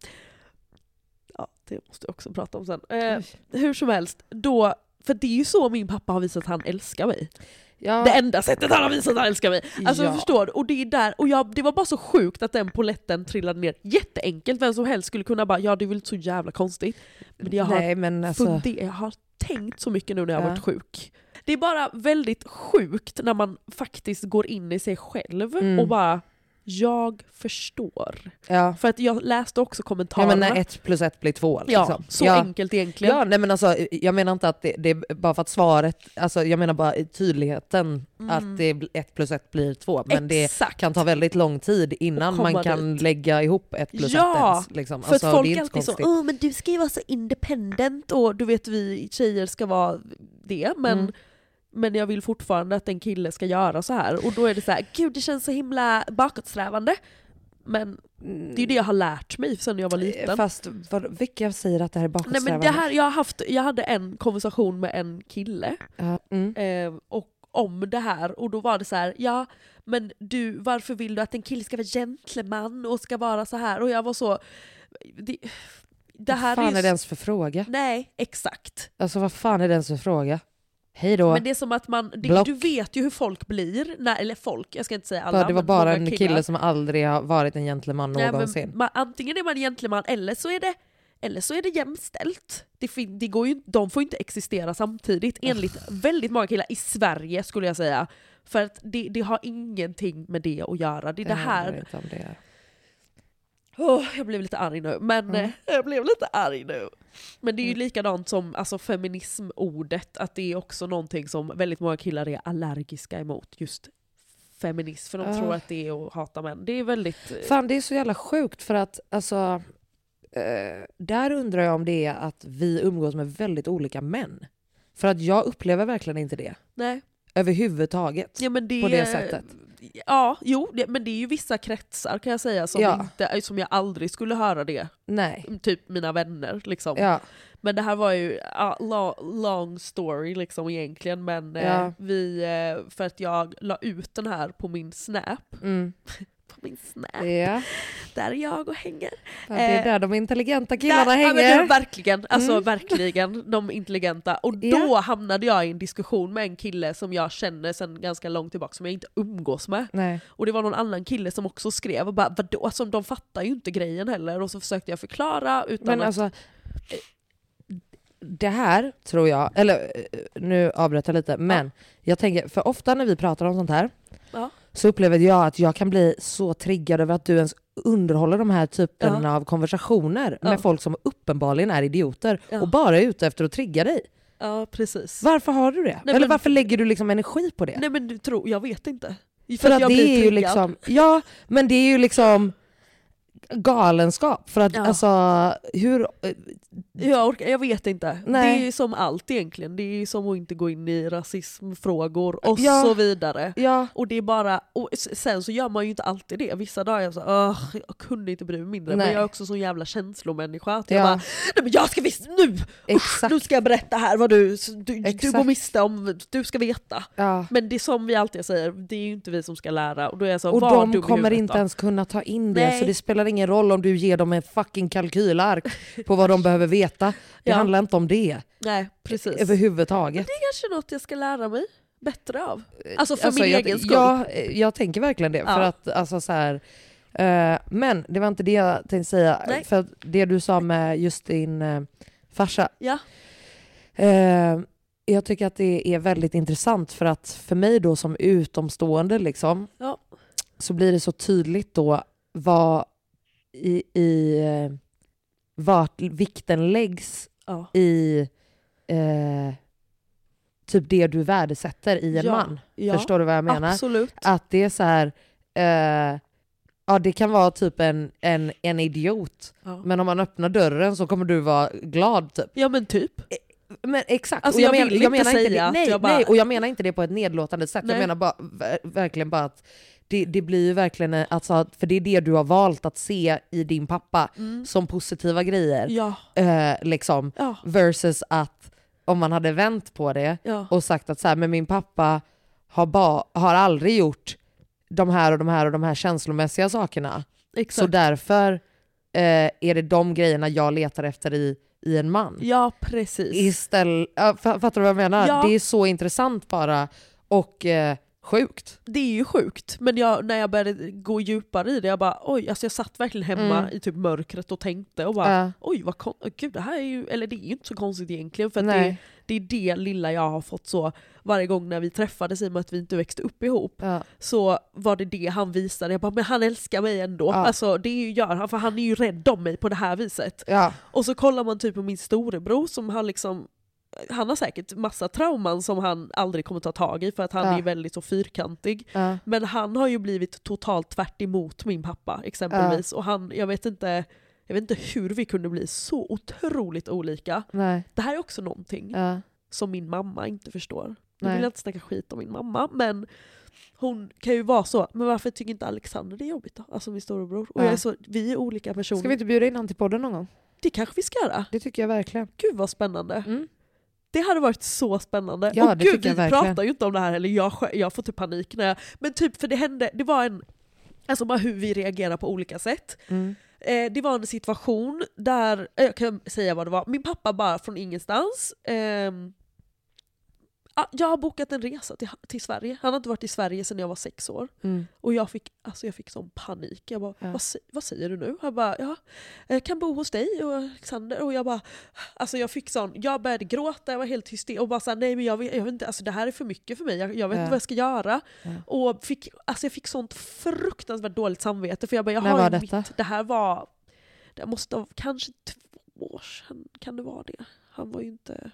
ja, det måste jag också prata om sen, eh, hur som helst, då, för det är ju så min pappa har visat att han älskar mig. Ja. Det enda sättet han har visat att han älskar mig. Alltså Ja. förstår du? Och det är där, och jag, det var bara så sjukt att den poletten trillade ner. Jätteenkelt, vem som helst skulle kunna bara, ja det är väl inte så jävla konstigt. Men jag har, Nej, men alltså, funder, jag har tänkt så mycket nu när jag har Ja. varit sjuk. Det är bara väldigt sjukt när man faktiskt går in i sig själv Mm. och bara, jag förstår. ja. För att jag läste också Ja, kommentarerna. men när ett plus ett blir två. Ja, Liksom. så ja. enkelt egentligen. Ja, nej men alltså, jag menar inte att det, det är bara för att svaret, alltså, jag menar bara i tydligheten Mm. att det är ett plus ett blir två. Men Exakt. det kan ta väldigt lång tid innan Och komma man kan dit. lägga ihop ett plus Ja, ett ens. Liksom. För Alltså, att folk det är är inte alltid så, konstigt. åh men du ska ju vara så independent och du vet vi tjejer ska vara det, men, Mm. men jag vill fortfarande att en kille ska göra så här. Och då är det så här, gud det känns så himla bakåtsträvande. Men det är ju det jag har lärt mig sen jag var liten. Fast vad, vilka säger att det här är Nej, bakåtsträvande? men det här, jag, har haft, jag hade en konversation med en kille Ja, mm. eh, och om det här, och då var det så här, ja men du, varför vill du att en kille ska vara gentleman och ska vara så här? Och jag var så, det, det här vad fan är, är det ens för fråga? nej, exakt. Alltså vad fan är det ens för fråga? Hej då. Men det är som att man, det, Block. du vet ju hur folk blir, när, eller folk, jag ska inte säga alla. Bara, det var men bara många en killar. kille som aldrig har varit en gentleman Nej, men någonsin. man, antingen är man gentleman eller så är det eller så är det jämställt. Det, fin- det går ju, de får ju inte existera samtidigt enligt väldigt många killar i Sverige skulle jag säga. För att det, det har ingenting med det att göra. Det är det Jag undrar här. inte om det är. Oh, jag blev lite arg nu. Men Mm. eh, jag blev lite arg nu. Men det är ju likadant som alltså, feminismordet. Att det är också någonting som väldigt många killar är allergiska emot. Just feminism. För de Ja. tror att det är att hata män. Det är väldigt... eh, Fan, det är så jävla sjukt för att alltså, eh, där undrar jag om det är att vi umgås med väldigt olika män. För att jag upplever verkligen inte det. Nej. Överhuvudtaget. Ja, men det, På det sättet. Ja, jo, det, men det är ju vissa kretsar kan jag säga som, Ja. inte, som jag aldrig skulle höra det. Nej. Typ mina vänner liksom. Ja. Men det här var ju ja, long, long story liksom egentligen. Men eh, Ja. vi, eh, för att jag la ut den här på min Snap. Mm. På min Snap. Ja. Där är jag och hänger. Det är Eh, där de intelligenta killarna Där- ja, men hänger. det, verkligen, alltså Mm. verkligen de intelligenta. Och då Ja. hamnade jag i en diskussion med en kille som jag känner sedan ganska långt tillbaka, som jag inte umgås med. Nej. Och det var någon annan kille som också skrev och bara, vadå? Alltså, de fattar ju inte grejen heller. Och så försökte jag förklara utan Men att... alltså, eh, det här tror jag, eller eh, nu avbröt jag lite, men jag tänker, för ofta när vi pratar om sånt här Ja. så upplever jag att jag kan bli så triggad över att du ens underhåller de här typen Ja. av konversationer Ja. med folk som uppenbarligen är idioter Ja. och bara är ute efter att trigga dig. Ja, precis. Varför har du det? Nej, Eller men- varför lägger du liksom energi på det? Nej men du tror, jag vet inte. för att jag det blir är ju triggad. liksom, ja, men det är ju liksom galenskap. För att Ja. alltså, hur... Jag, orkar, jag vet inte. Nej. Det är ju som allt egentligen. Det är ju som att inte gå in i rasismfrågor och Ja. så vidare. Ja, Och det är bara, och sen så gör man ju inte alltid det. Vissa dagar är jag så "Åh, jag kunde inte bry mig mindre." Nej. Men jag är också sån jävla känslomänniska. Att Ja. jag bara, nej men jag ska visst nu! exakt. Nu ska jag berätta här vad du, du, du Exakt. går miste om, du ska veta. Ja. Men det är som vi alltid säger, det är ju inte vi som ska lära. Och då är jag så, Och var dum de i kommer huvudet inte då. ens kunna ta in det, Nej. så det spelar ingen ingen roll om du ger dem en fucking kalkylark på vad de behöver veta. Det Ja. handlar inte om det. Nej, precis. Överhuvudtaget. Det är kanske något jag ska lära mig bättre av. Alltså för Alltså, min jag, egen skull. Ja, jag tänker verkligen det. Ja. För att, alltså, så här, eh, men det var inte det jag tänkte säga. Nej. För att det du sa med just din eh, farsa. Ja. Eh, jag tycker att det är väldigt intressant för att för mig då som utomstående liksom, Ja. så blir det så tydligt då vad i, i eh, vart vikten läggs Ja. i eh, typ det du värdesätter i en Ja. man. Ja. Förstår du vad jag menar? Absolut. Att det är så här, eh, ja det kan vara typ en, en, en idiot. Ja. Men om man öppnar dörren så kommer du vara glad typ. Ja men typ. Men exakt. Alltså, och jag men- vill inte säga det, att nej, jag bara- nej, och jag menar inte det på ett nedlåtande sätt. Nej. Jag menar bara, ver- verkligen bara att det, det blir ju verkligen, en- alltså, att- för det är det du har valt att se i din pappa Mm. som positiva grejer. Ja. Eh, liksom, Ja. versus att om man hade vänt på det Ja. och sagt att så här, men min pappa har, ba, har aldrig gjort de här och de här och de här känslomässiga sakerna. Exakt. Så därför eh, är det de grejerna jag letar efter i, i en man. Ja precis. Istället, ja, fa- fattar du vad jag menar? Ja. Det är så intressant bara och eh, sjukt. Det är ju sjukt, men jag, när jag började gå djupare i det, jag bara oj, alltså jag satt verkligen hemma Mm. i typ mörkret och tänkte och bara Ja. oj vad kon- gud det här är ju, eller det är ju inte så konstigt egentligen för att Nej. det, det är det lilla jag har fått så varje gång när vi träffades i och med att vi inte växte upp ihop. Ja. Så var det det han visade, jag bara men han älskar mig ändå. Ja. Alltså det är ju, gör han, för han är ju rädd om mig på det här viset. Ja. Och så kollar man typ på min storebror som har liksom, han har säkert massa trauman som han aldrig kommer ta tag i för att han Ja. är väldigt så fyrkantig. Ja. Men han har ju blivit totalt tvärt emot min pappa exempelvis. Och han, jag vet inte, jag vet inte hur vi kunde bli så otroligt olika. Nej. Det här är också någonting Ja. som min mamma inte förstår. Nu Nej. vill jag inte snacka skit om min mamma, men hon kan ju vara så. Men varför tycker inte Alexander det är jobbigt då? Alltså min storebror. Och Ja. jag är så, vi är olika personer. Ska vi inte bjuda in han till podden någon gång? Det kanske vi ska göra. Det tycker jag verkligen. Gud vad spännande. Mm. Det hade varit så spännande. Ja, och det gud, tycker vi jag verkligen. pratar ju inte om det här, eller jag, sj- jag får typ panik när jag... Men typ, för det hände, det var en... Alltså bara hur vi reagerar på olika sätt. Mm. Eh, det var en situation där, eh, jag kan säga vad det var, min pappa bara från ingenstans, ehm, ah, jag har bokat en resa till, till Sverige. Han har inte varit i Sverige sedan jag var sex år. Mm. Och jag fick, alltså jag fick sån panik. Jag bara, Ja. vad, sä- vad säger du nu? Jag bara, ja, jag kan bo hos dig och Alexander. Och jag bara, alltså jag fick sån, jag började gråta, jag var helt hysterisk. Och bara såhär, nej men jag vet, jag vet inte, alltså det här är för mycket för mig. Jag, jag vet Ja. inte vad jag ska göra. Ja. Och fick, alltså jag fick sånt fruktansvärt dåligt samvete. För jag bara, jag När har var ju detta? mitt, det här var, det måste ha, kanske två år sedan, kan det vara det? Han var ju inte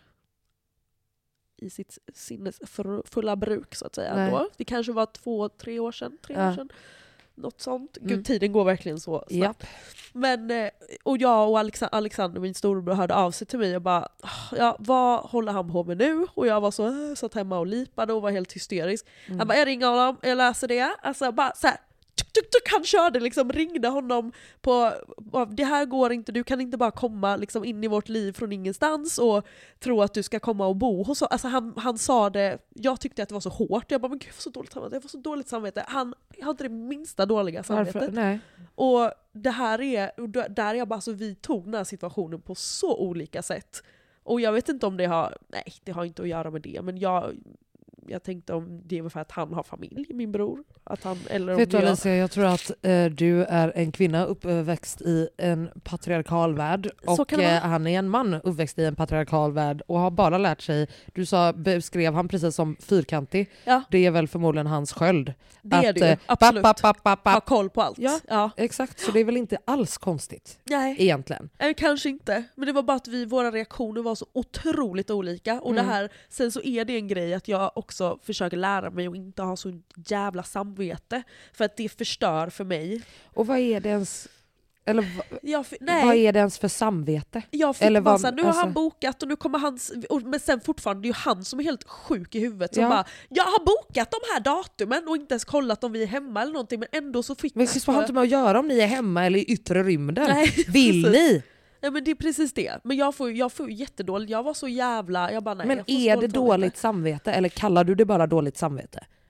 i sitt sinnes för- fulla bruk så att säga. Nej. Då. Det kanske var två, tre år sedan. Tre Ja. år sedan. Något sånt. Gud, Mm. tiden går verkligen så snabbt. Japp. Men, eh, och jag och Alexa- Alexander, min storebror, hörde av sig till mig och bara, "Ah, ja, vad håller han på med nu? Och jag var så, äh, satt hemma och lipade och var helt hysterisk. Mm. Han bara, jag ringer honom, jag läser det. Alltså bara så här, tuk, tuk, tuk, han körde liksom, ringde honom på, det här går inte, du kan inte bara komma liksom in i vårt liv från ingenstans och tro att du ska komma och bo hos oss. Alltså han, han sa det, jag tyckte att det var så hårt, jag bara, men gud jag får så dåligt samvete, jag får så dåligt samvete. Han hade inte det minsta dåliga samvetet. Varför? Nej. Och det här är, och där är jag bara så, vi tog den här situationen på så olika sätt. Och jag vet inte om det har, nej det har inte att göra med det, men jag, jag tänkte om det var för att han har familj, min bror. Att han, eller om Vet du jag, Alicia, jag tror att eh, du är en kvinna uppväxt i en patriarkal värld Så och kan det vara. eh, han är en man uppväxt i en patriarkal värld och har bara lärt sig, du sa, beskrev han precis som fyrkantig, Ja. det är väl förmodligen hans sköld. det är Att, det ju, eh, absolut. Papp, papp, papp, Ha papp. koll på allt. Ja. ja. Exakt, så det är väl inte alls konstigt Nej. egentligen. Nej, kanske inte. Men det var bara att vi, våra reaktioner var så otroligt olika. Och Mm. det här, sen så är det en grej att jag också försöker lära mig att inte ha så jävla samvete. För att det förstör för mig. Och vad är det ens, eller vad, Jag, f- vad nej, är det ens för samvete? jag fick eller bara vad- såhär, nu har alltså- han bokat och nu kommer hans... Och, men sen fortfarande, det är ju han som är helt sjuk i huvudet. Som Ja. bara, jag har bokat de här datumen och inte ens kollat om vi är hemma eller någonting. Men ändå så fick Men det har inte med att göra om ni är hemma eller i yttre rymden. Nej, Vill precis. ni? Ja, men det är precis det. Men jag får, jag får jättedåligt. Jag var så jävla... Jag bara, nej, Men jag får så är det samvete. dåligt samvete eller kallar du det bara dåligt samvete?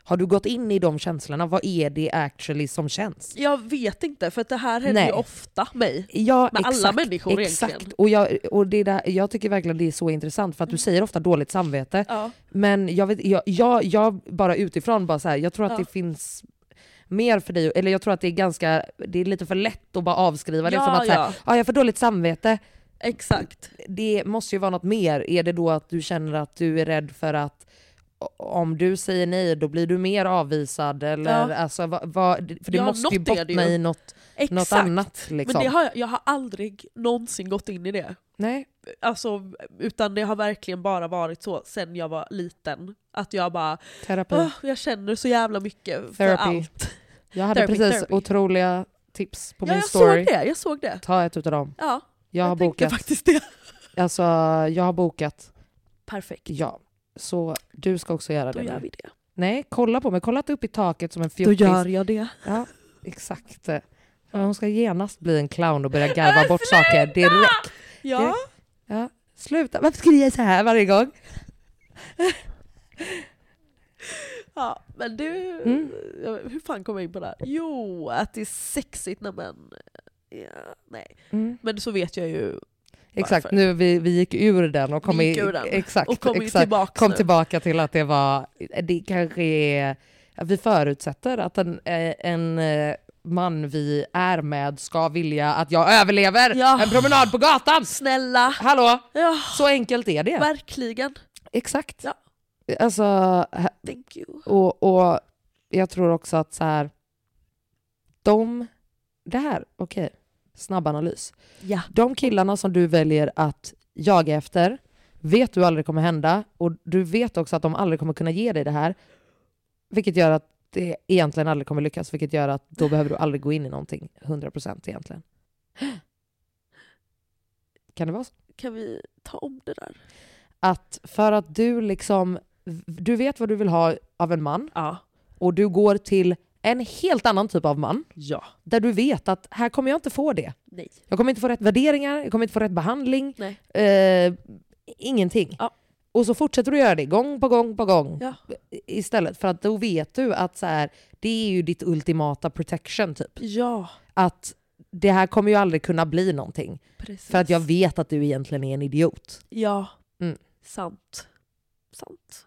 Har du gått in i de känslorna? Vad är det actually som känns? Jag vet inte, för att det här händer ju ofta mig. Ja, med exakt, alla människor exakt. egentligen. Och, jag, och det där, jag tycker verkligen det är så intressant för att du säger ofta dåligt samvete. Ja. Men jag, vet, jag, jag, jag bara utifrån bara så här, jag tror att Ja. det finns mer för dig, eller jag tror att det är ganska, det är lite för lätt att bara avskriva det Ja, som att så här, ja. ah, jag får dåligt samvete. Exakt. Det måste ju vara något mer. Är det då att du känner att du är rädd för att om du säger nej då blir du mer avvisad? Eller, Ja. alltså, vad, vad, för det Ja, måste ju något är det bottna ju. i något, Exakt. något annat. Liksom. Men det har jag, jag har aldrig någonsin gått in i det. Nej. Alltså, utan det har verkligen bara varit så sen jag var liten. Att jag bara, Terapi. "Åh, jag känner så jävla mycket för Therapy. allt." Jag hade Therapy, precis therapy. otroliga tips på Ja, min jag story. såg det, jag såg det. Ta ett utav dem. Ja, Jag har tänkte bokat. faktiskt det. Alltså, jag har bokat. Perfekt, Ja. Så du ska också göra då det gör nu. vi det. Nej, kolla på mig. Kolla inte upp i taket som en Då fjortis. gör jag det. Ja, exakt. Ja, hon ska genast bli en clown och börja garva bort saker direkt. Ja. Ja, sluta. Varför ska du göra så här varje gång? Ja, men du, Mm. hur fan kom jag in på det här? Jo, att det är sexigt när man, ja, nej. Mm. Men så vet jag ju Exakt, varför. nu vi, vi gick ur den och kom, Vi gick i, ur den. Exakt, Och kom ju exakt, tillbaka kom nu. tillbaka till att det var, det kanske är, vi förutsätter att en, eh, en eh, man vi är med ska vilja att jag överlever Ja. en promenad på gatan. Snälla, Hallå, ja, så enkelt är det. verkligen. Exakt. Ja. Alltså, Thank you. och, och jag tror också att så här, de, det här, okej, okay, snabb analys. Ja. De killarna som du väljer att jaga efter vet du aldrig kommer hända, och du vet också att de aldrig kommer kunna ge dig det här, vilket gör att det egentligen aldrig kommer lyckas, vilket gör att då behöver du aldrig gå in i någonting hundra procent egentligen. Kan det vara så? Kan vi ta om det där? Att för att du liksom, du vet vad du vill ha av en man, Ja. och du går till en helt annan typ av man, Ja. där du vet att här kommer jag inte få det. Nej. Jag kommer inte få rätt värderingar, jag kommer inte få rätt behandling, Nej. eh, ingenting. Ja. Och så fortsätter du göra det gång på gång på gång. Ja. Istället för att då vet du att så här, det är ju ditt ultimata protection typ. Ja. Att det här kommer ju aldrig kunna bli någonting. Precis. För att jag vet att du egentligen är en idiot. Ja. Mm. Sant. Sant.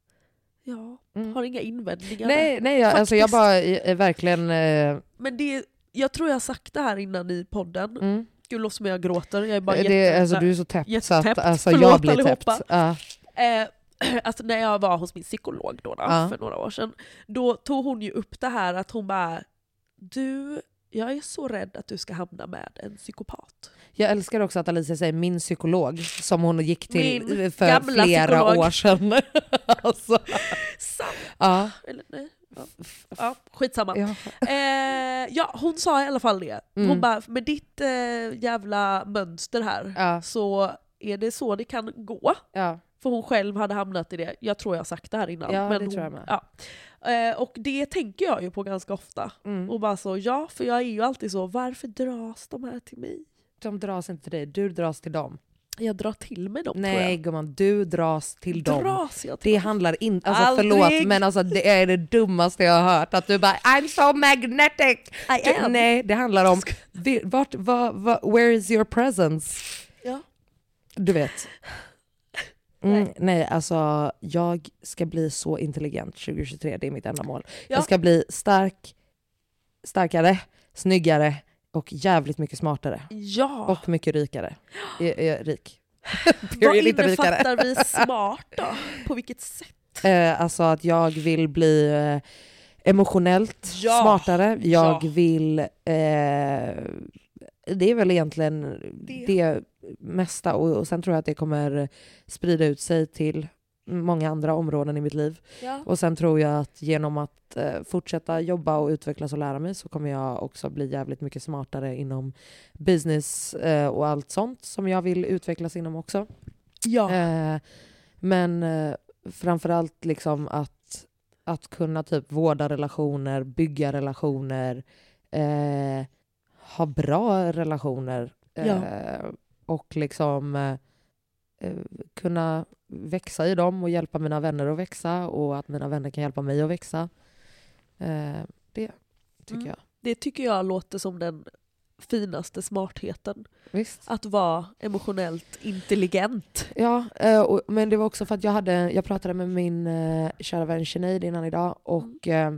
Ja. Mm. Har inga invändningar. Nej, nej jag, alltså jag Faktiskt. bara är verkligen... Eh, Men det, jag tror jag har sagt det här innan i podden. mm. Gud, låt som jag gråter. Jag är bara det, jätte, alltså, du är så täppt så att jättetäppt. alltså, Förlåt jag blir täppt. allihopa. Ja. Eh, alltså när jag var hos min psykolog då, då Ja. för några år sedan, då tog hon ju upp det här att hon bara, du, jag är så rädd att du ska hamna med en psykopat. Jag älskar också att Alicia säger min psykolog, som hon gick till Min för gamla flera psykolog. år sedan. alltså, Sant. ja. Eller nej. Ja, ja skitsamma. Ja. Eh, ja, hon sa i alla fall det. Hon Mm. bara, med ditt eh, jävla mönster här Ja. så är det så det kan gå. Ja. För hon själv hade hamnat i det. Jag tror jag har sagt det här innan. Ja, men det hon, tror jag med. Ja. Eh, och det tänker jag ju på ganska ofta. Mm. Och bara så, ja, för jag är ju alltid så, varför dras de här till mig? De dras inte till dig, du dras till dem. Jag drar till mig dem, tror Nej jag. gumman, du dras till dem. Dras jag till Det dem? handlar inte, alltså Aldrig. förlåt, men alltså det är det dummaste jag har hört. Att du bara, I'm so magnetic. I am. Nej, det handlar om, vi- vart, va, va, where is your presence? Ja. Du vet. Mm, Nej. nej, alltså jag ska bli så intelligent tjugo tjugotre, det är mitt enda mål. Ja. Jag ska bli stark, starkare, snyggare och jävligt mycket smartare. Ja. Och mycket rikare. Jag är rik. Vad Period, inte rikare. innefattar vi smart då? På vilket sätt? Eh, alltså att jag vill bli eh, emotionellt Ja. smartare. Jag Ja. vill... Eh, det är väl egentligen Det. det, mesta. Och, och sen tror jag att det kommer sprida ut sig till många andra områden i mitt liv. Ja. Och sen tror jag att genom att eh, fortsätta jobba och utvecklas och lära mig så kommer jag också bli jävligt mycket smartare inom business eh, och allt sånt som jag vill utvecklas inom också. Ja. Eh, men eh, framförallt liksom att, att kunna typ vårda relationer, bygga relationer, eh, ha bra relationer Ja. eh, och liksom eh, kunna växa i dem och hjälpa mina vänner att växa och att mina vänner kan hjälpa mig att växa. Eh, det tycker Mm. jag. Det tycker jag låter som den finaste smartheten. Visst. Att vara emotionellt intelligent. Ja, eh, och, men det var också för att jag hade, jag pratade med min eh, kära vän Sinead innan idag och eh,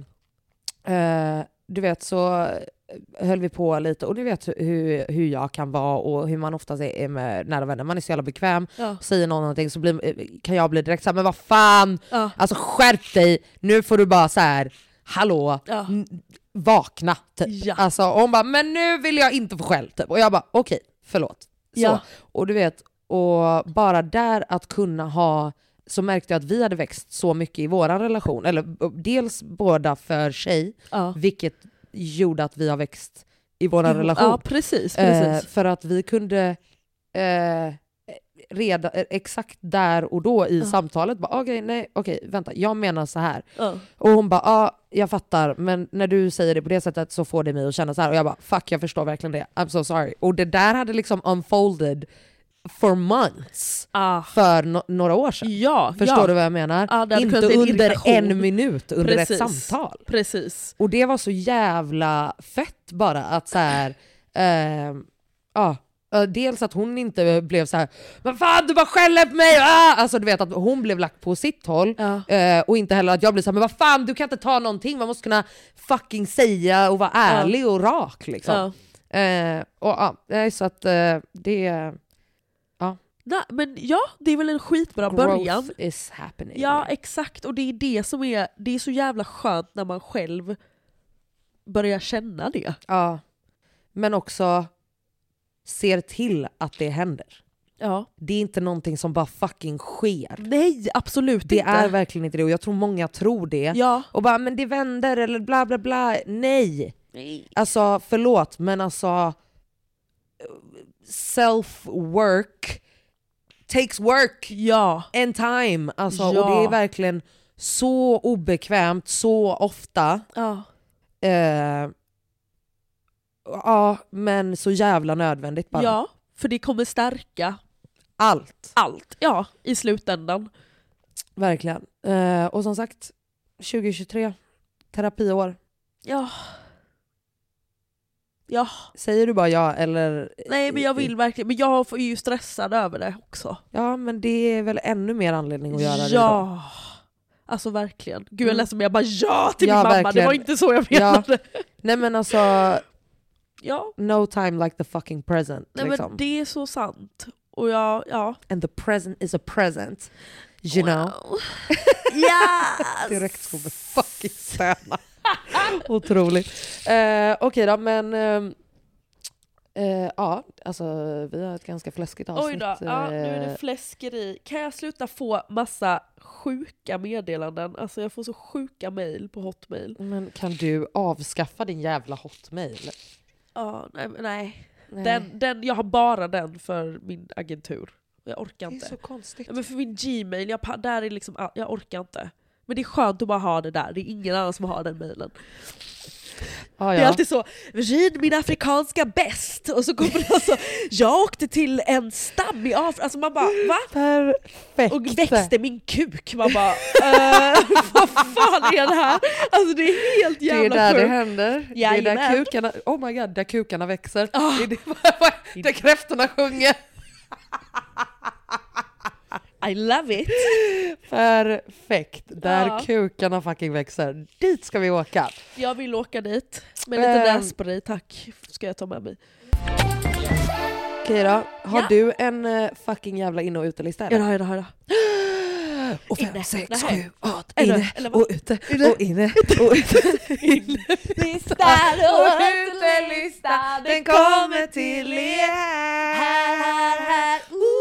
eh, du vet så höll vi på lite och du vet hur, hur jag kan vara och hur man oftast är med nära vänner. Man är så jävla bekväm, Ja. säger någon någonting så blir, kan jag bli direkt så här, men vad fan, Ja. alltså skärp dig, nu får du bara så här, hallå, Ja. n- vakna typ. Ja. Alltså, och hon bara, men nu vill jag inte få skäll typ. Och jag bara, okej, förlåt. Så. Ja. Och du vet, och bara där att kunna ha, så märkte jag att vi hade växt så mycket i våran relation, eller dels båda för sig, Ja. vilket gjorde att vi har växt i våran Jo, relation. Ja, precis. Eh, precis. för att vi kunde eh, reda, exakt där och då i Ja. samtalet bara, okej, nej, okej, vänta, jag menar så här. Ja. Och hon bara, ja, jag fattar, men när du säger det på det sättet så får det mig att känna så här. Och jag bara, fuck, jag förstår verkligen det. I'm so sorry. Och det där hade liksom unfolded for months Ah. för no- några år sedan. Ja, Förstår ja. du vad jag menar? Ja, det hade Inte kunnat bli en under irritation. en minut under Precis. ett samtal. Precis. Och det var så jävla fett bara att så här, eh, ja, eh, dels att hon inte blev så här, men fan du bara skäller på mig, ah! Alltså du vet att hon blev lagt på sitt håll. Ja. Eh, och inte heller att jag blir så här, men vad fan du kan inte ta någonting, man måste kunna fucking säga och vara ärlig och rak liksom. Ja. Eh, och ja, nej, så att eh, det, Nej, men ja, det är väl en skitbra growth början. is happening. Ja, exakt. Och det är det som är, det är så jävla skönt när man själv börjar känna det. Ja. Men också ser till att det händer. Ja. Det är inte någonting som bara fucking sker. Nej, absolut Det inte. är verkligen inte det, och jag tror många tror det. Ja. Och bara, men det vänder eller bla bla bla. Nej! Nej. Alltså, förlåt, men alltså self-work takes work Ja. and time. Alltså, Ja. och det är verkligen så obekvämt, så ofta. Ja. Eh, ja, men så jävla nödvändigt bara. Ja, för det kommer stärka Allt. allt. Ja, i slutändan. Verkligen. Eh, och som sagt, tjugo tjugotre, terapiår. Ja. Ja. Säger du bara ja eller? Nej, men jag vill verkligen, men jag är ju stressad över det också. Ja, men det är väl ännu mer anledning att göra det då. Ja. Alltså verkligen. Gud, jag Mm. lät som jag bara ja till Ja, min mamma. verkligen. Det var inte så jag Ja. menade. Nej men alltså, Ja. no time like the fucking present. Nej, liksom. men det är så sant. Och jag, ja. And the present is a present. You know? Wow. Yes! Direkt som en fucking stöna. Otroligt. Eh, Okej då, men eh, eh, ja, alltså vi har ett ganska fläskigt avsnitt. Oj då, ja, nu är det eh, fläskeri. Kan jag sluta få massa sjuka meddelanden? Alltså jag får så sjuka mejl på Hotmail. Men kan du avskaffa din jävla hotmail? Ja, nej. nej. Nej. Den, den, jag har bara den för min agentur. Jag orkar det är inte. så konstigt. Ja, men för min Gmail, jag, pa- där är liksom, ah, jag orkar inte. Men det är skönt att bara ha det där. Det är ingen annan som har den mejlen. Ah, Det är ja. alltid så, rid min afrikanska bäst. Och så kommer det alltså, jag åkte till en stam i Afrika. Alltså man bara, va? Perfekt. Och växte min kuk. Man bara, eh, vad fan är det här? Alltså det är helt Det är jävla där det sjukt. händer. Det är där Jajamän. kukarna, oh my god, där kukarna växer. Ah. Det är det, där kräftorna sjunger. I love it. Perfekt. Där Ja. kukarna fucking växer. Dit ska vi åka. Jag vill åka dit. Med lite Ehm. nässpray, tack. Ska jag ta med mig. Okej då. Har Ja. du en uh, fucking jävla inne- och utelista Ja, eller? det har jag, det har jag. Och fem, Inne. sex, Nej. sju, åtta, Eller- inne eller vad? och ute Inne. och inne och ute. Lista och utelista, den kommer till er. Här, här, här.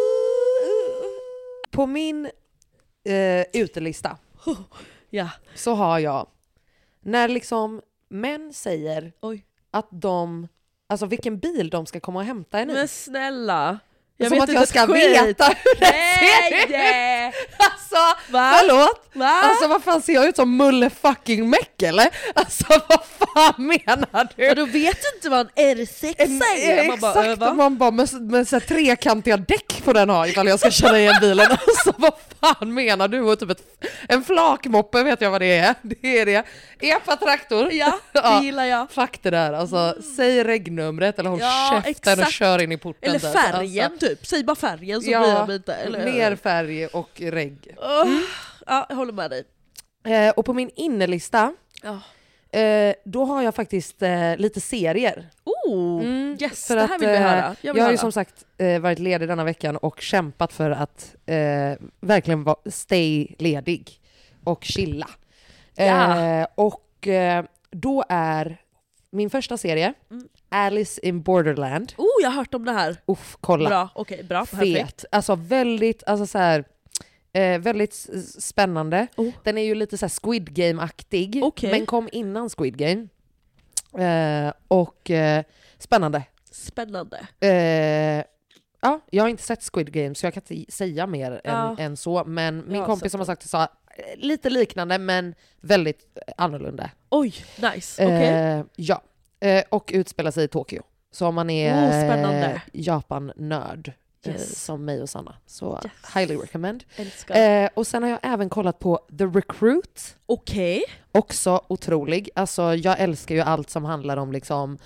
På min eh, utelista Ja. så har jag, när liksom män säger Oj. att de, alltså vilken bil de ska komma och hämta en i. Men snälla. Som vet att inte jag ett ska skit. veta hur det ser ut. Nej! Alltså, Va? förlåt. Va? Alltså vad fan, ser jag ut som Mulle fucking Meck eller? Alltså vad fan menar du? Ja, då vet du inte vad en R sex är. Man bara, Exakt, öva. man bara med, med så här trekantiga däck på den har ifall jag ska köra igen bilen. Alltså vad fan menar du? Och typ ett, en flakmoppe vet jag vad det är. Det är det. Epa-traktor. Ja, det gillar jag. Fuck det där. Alltså, säg regnumret eller håll Ja, käften exakt. och kör in i porten. Eller typ. färgen Alltså, typ. Säg bara färgen så ja, blir jag lite. Eller? mer färg och regg. Oh, ja, jag håller med dig. Eh, och på min innerlista Ja. eh, då har jag faktiskt eh, lite serier. Oh, Mm, yes, för det att, här vill vi eh, höra. Jag, Jag, vill har ju höra. som sagt eh, varit ledig denna veckan och kämpat för att eh, verkligen va- stay ledig och chilla. Ja. Eh, och eh, då är min första serie Mm. Alice in Borderland. Oh, jag har hört om det här. Uff, kolla. Bra, okej, bra. Perfekt. Fet. Alltså väldigt, alltså så här, eh, väldigt s- spännande. Oh. Den är ju lite så här Squid Game-aktig, Okej. men kom innan Squid Game. Eh, och eh, spännande. Spännande. Eh, ja, jag har inte sett Squid Game så jag kan inte säga mer Ja. än, än så. Men min Jag har kompis sett som har den. sagt det sa eh, lite liknande men väldigt annorlunda. Oj, nice. Okej. Eh, ja, eh, och utspelar sig i Tokyo. Så om man är Oh, spännande. eh, Japan-nörd eh, Yes. som mig och Sanna så Yes. highly recommend. Älskar. Eh, och sen har jag även kollat på The Recruit. Okej. Också otrolig. Alltså jag älskar ju allt som handlar om liksom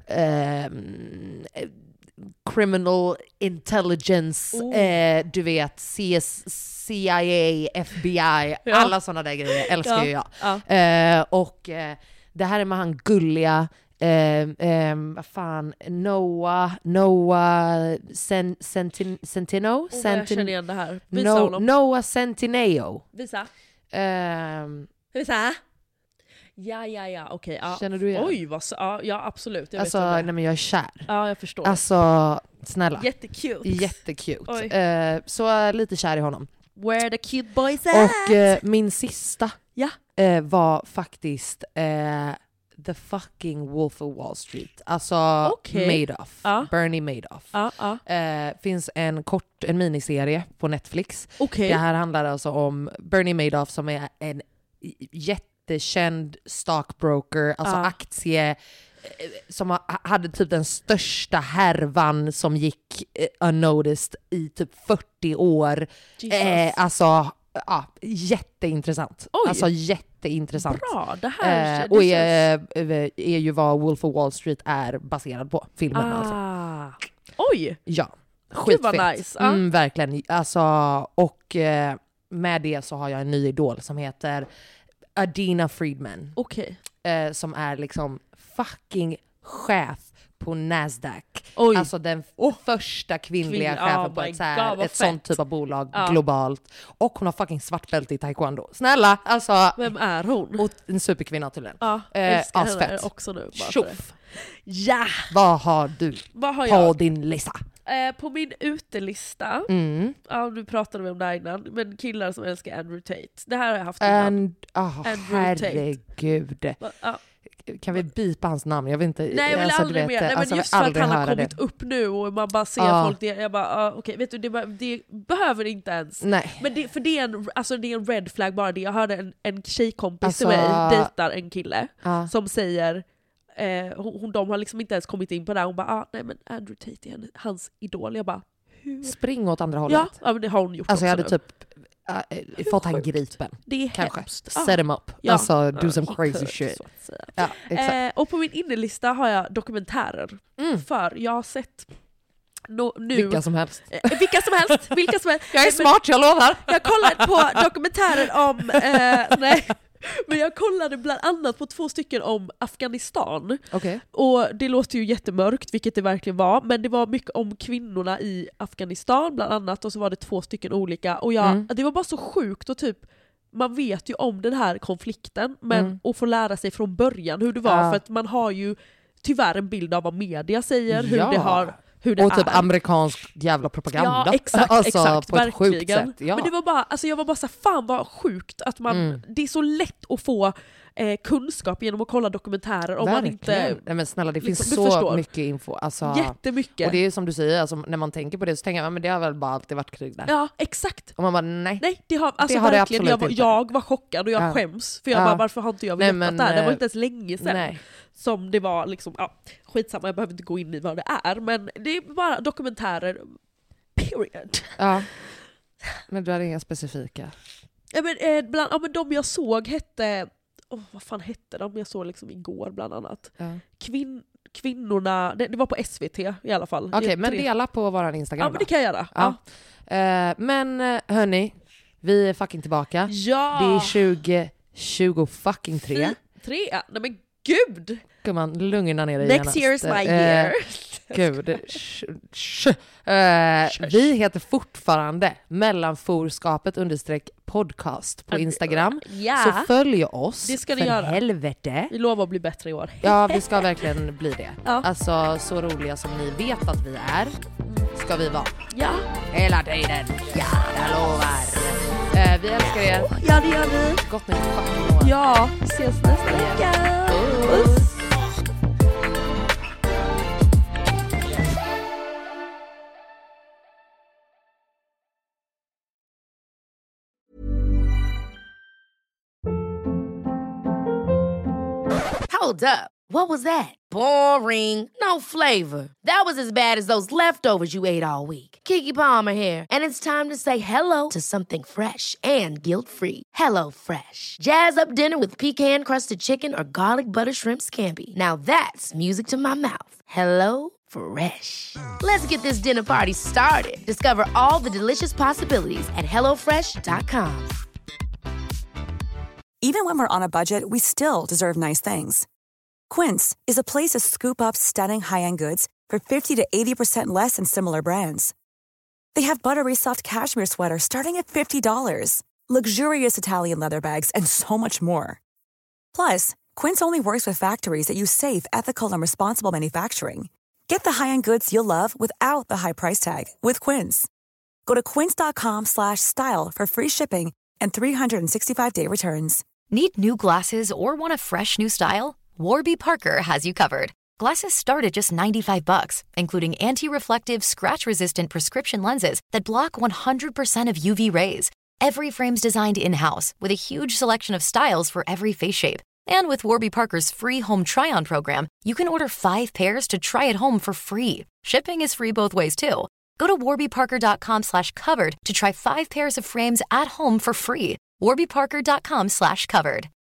ehm, eh, criminal intelligence, Oh. eh, du vet C S, C I A, F B I, Ja. alla sådana där grejer älskar Ja. ju jag. Ja. Eh, och eh, det här är med han gulliga eh, eh, vad fan, Noah, Noah Sen, Sentin, Centino? Oh, jag Sentin- känner igen det här. Visa no, honom. Noah Centineo. Visa. Ehm, Visa. Ja, ja, ja. Okej. Ja. Känner du igen? Oj, vad så. Ja, ja, absolut. Jag alltså, vet vad det är. nej men jag är kär. Ja, jag förstår. Alltså, snälla. Jättekul. Jättekute. Oj. Eh, så äh, lite kär i honom. Where the cute boys at? Och eh, min sista Ja. eh, var faktiskt eh, The fucking Wolf of Wall Street. Alltså Okej. Madoff. Ja. Bernie Madoff. Ja, ja. Eh, finns en kort en miniserie på Netflix. Okej. Det här handlar alltså om Bernie Madoff som är en jättekänd stockbroker, alltså Ja. aktie eh, som ha- hade typ den största härvan som gick eh, unnoticed i typ fyrtio år. Jesus. Eh, alltså ja, jätteintressant. Oj. Alltså jätteintressant. Bra, det här Eh, det och känns... är, är ju vad Wolf of Wall Street är baserad på, filmen alltså. Ah. Oj! Ja, Gud vad skitfett. nice. Ja. Mm, verkligen. Alltså, och eh, med det så har jag en ny idol som heter Adina Friedman. Okej. Eh, som är liksom fucking chef på Nasdaq. Oj. Alltså den första kvinnliga Kvinn- chefen oh på my ett, så här, God, vad ett sånt fett. typ av bolag Ja. globalt. Och hon har fucking svart bälte i taekwondo. Snälla! Alltså, Vem är hon? och en superkvinna tydligen. Ja, Eh, älskar henne asfett. också nu. Bara för det. Tjoff! Ja! Vad har du Vad har på jag? din lista? Eh, på min utelista, Mm. ja nu pratade vi om det här innan, men killar som älskar Andrew Tate. Det här har jag haft innan. And, oh, Andrew Tate. herregud. Va- Ja. Kan vi bipa hans namn? Jag vill inte... Nej jag vill alltså, du aldrig vet, mer. Nej, men alltså, jag just vill för att aldrig han har höra kommit det. upp nu och man bara ser Ja. folk, det, jag bara ah, okej vet du det, bara- det behöver inte ens. Nej. Men det, för det är, en, alltså det är en red flag bara det. Jag hörde en, en tjejkompis Alltså- till mig dejtar en kille Ja. som säger eh, hon, hon- de har liksom inte ens kommit in på det här. Hon bara ah, nej men Andrew Tate är en, hans idol. Jag bara hur? Spring åt andra hållet. Ja, ja men det har hon gjort Alltså jag hade också nu. typ äh, fått han sjukt? gripen. Det är Kanske. hemskt. Set him up. Ja. Alltså do Ja, some he crazy could, shit. så att säga. Ja, exakt. Eh, och på min innerlista har jag dokumentärer. Mm. För jag har sett no, nu... Vilka som helst. Eh, vilka som helst! Vilka som helst. Jag är Men smart, jag lovar! Jag kollade på dokumentärer om... Eh, nej. Men jag kollade bland annat på två stycken om Afghanistan. Okej. Och det låter ju jättemörkt, vilket det verkligen var. Men det var mycket om kvinnorna i Afghanistan bland annat. Och så var det två stycken olika. Och jag, Mm. det var bara så sjukt och typ... Man vet ju om den här konflikten, men Mm. att få lära sig från början hur det var. Ja. För att man har ju tyvärr en bild av vad media säger, hur Ja. det har... Hur det Och typ är. amerikansk jävla propaganda. Ja, exakt, alltså, exakt, på ett sjukt verkligen. sätt. Ja. Men det var bara, alltså jag var bara så här, fan vad sjukt att man, Mm. det är så lätt att få eh, kunskap genom att kolla dokumentärer om Verkligen. man inte... Nej, men snälla, det liksom, finns du så förstår. mycket info. Alltså, Jättemycket. och det är som du säger, alltså, när man tänker på det så tänker man men det har väl bara alltid varit krig där. Ja, exakt. Och man bara nej. Nej, det har, alltså, det har det verkligen, jag, var, inte. jag var chockad och jag Ja. skäms. För jag Ja. bara, varför har inte jag Nej, vetat men, det här? Det var eh, inte ens länge sedan. Nej. Som det var liksom, ja, skitsamma, jag behöver inte gå in i vad det är. Men det är bara dokumentärer, period. Ja. Men du hade inga specifika? Ja, men, eh, bland, ja, men de jag såg hette, oh, vad fan hette de jag såg liksom igår bland annat? Ja. Kvin, kvinnorna, det, det var på S V T i alla fall. Okej, okay, men tre. dela på våran Instagram. Ja, men det kan jag göra. Ja. Ja. Uh, men hörni, vi är fucking tillbaka. Ja. Det är tjugo tjugo fucking tre. Tre? Nej men gud! Gumman, lugna ner dig Next genast. year's my Uh, year. Gud. Sh- sh- uh, vi heter fortfarande mellanforskapet understreck podcast på Instagram. Ja. Så följ oss. Det ska ni för göra. helvete. Vi lovar att bli bättre i år. Ja, vi ska verkligen bli det. Ja. Alltså, så roliga som ni vet att vi är, ska vi vara. Ja. Hela tiden. Ja, jag lovar. Uh, vi älskar er. Ja, det gör vi. Gott nytt fucking år. Ja, vi ses nästa vecka. Puss. Hold up. What was that? Boring. No flavor. That was as bad as those leftovers you ate all week. Keke Palmer here, and it's time to say hello to something fresh and guilt-free. Hello Fresh. Jazz up dinner with pecan-crusted chicken or garlic butter shrimp scampi. Now that's music to my mouth. Hello Fresh. Let's get this dinner party started. Discover all the delicious possibilities at hello fresh dot com. Even when we're on a budget, we still deserve nice things. Quince is a place to scoop up stunning high-end goods for fifty to eighty percent less than similar brands. They have buttery soft cashmere sweaters starting at fifty dollars, luxurious Italian leather bags, and so much more. Plus, Quince only works with factories that use safe, ethical, and responsible manufacturing. Get the high-end goods you'll love without the high price tag with Quince. Go to quince.com slash style for free shipping and three sixty-five day returns. Need new glasses or want a fresh new style? Warby Parker has you covered. Glasses start at just ninety-five bucks, including anti-reflective, scratch-resistant prescription lenses that block one hundred percent of U V rays. Every frame's designed in-house with a huge selection of styles for every face shape. And with Warby Parker's free home try-on program, you can order five pairs to try at home for free. Shipping is free both ways, too. Go to warbyparker.com slash covered to try five pairs of frames at home for free. warbyparker.com slash covered.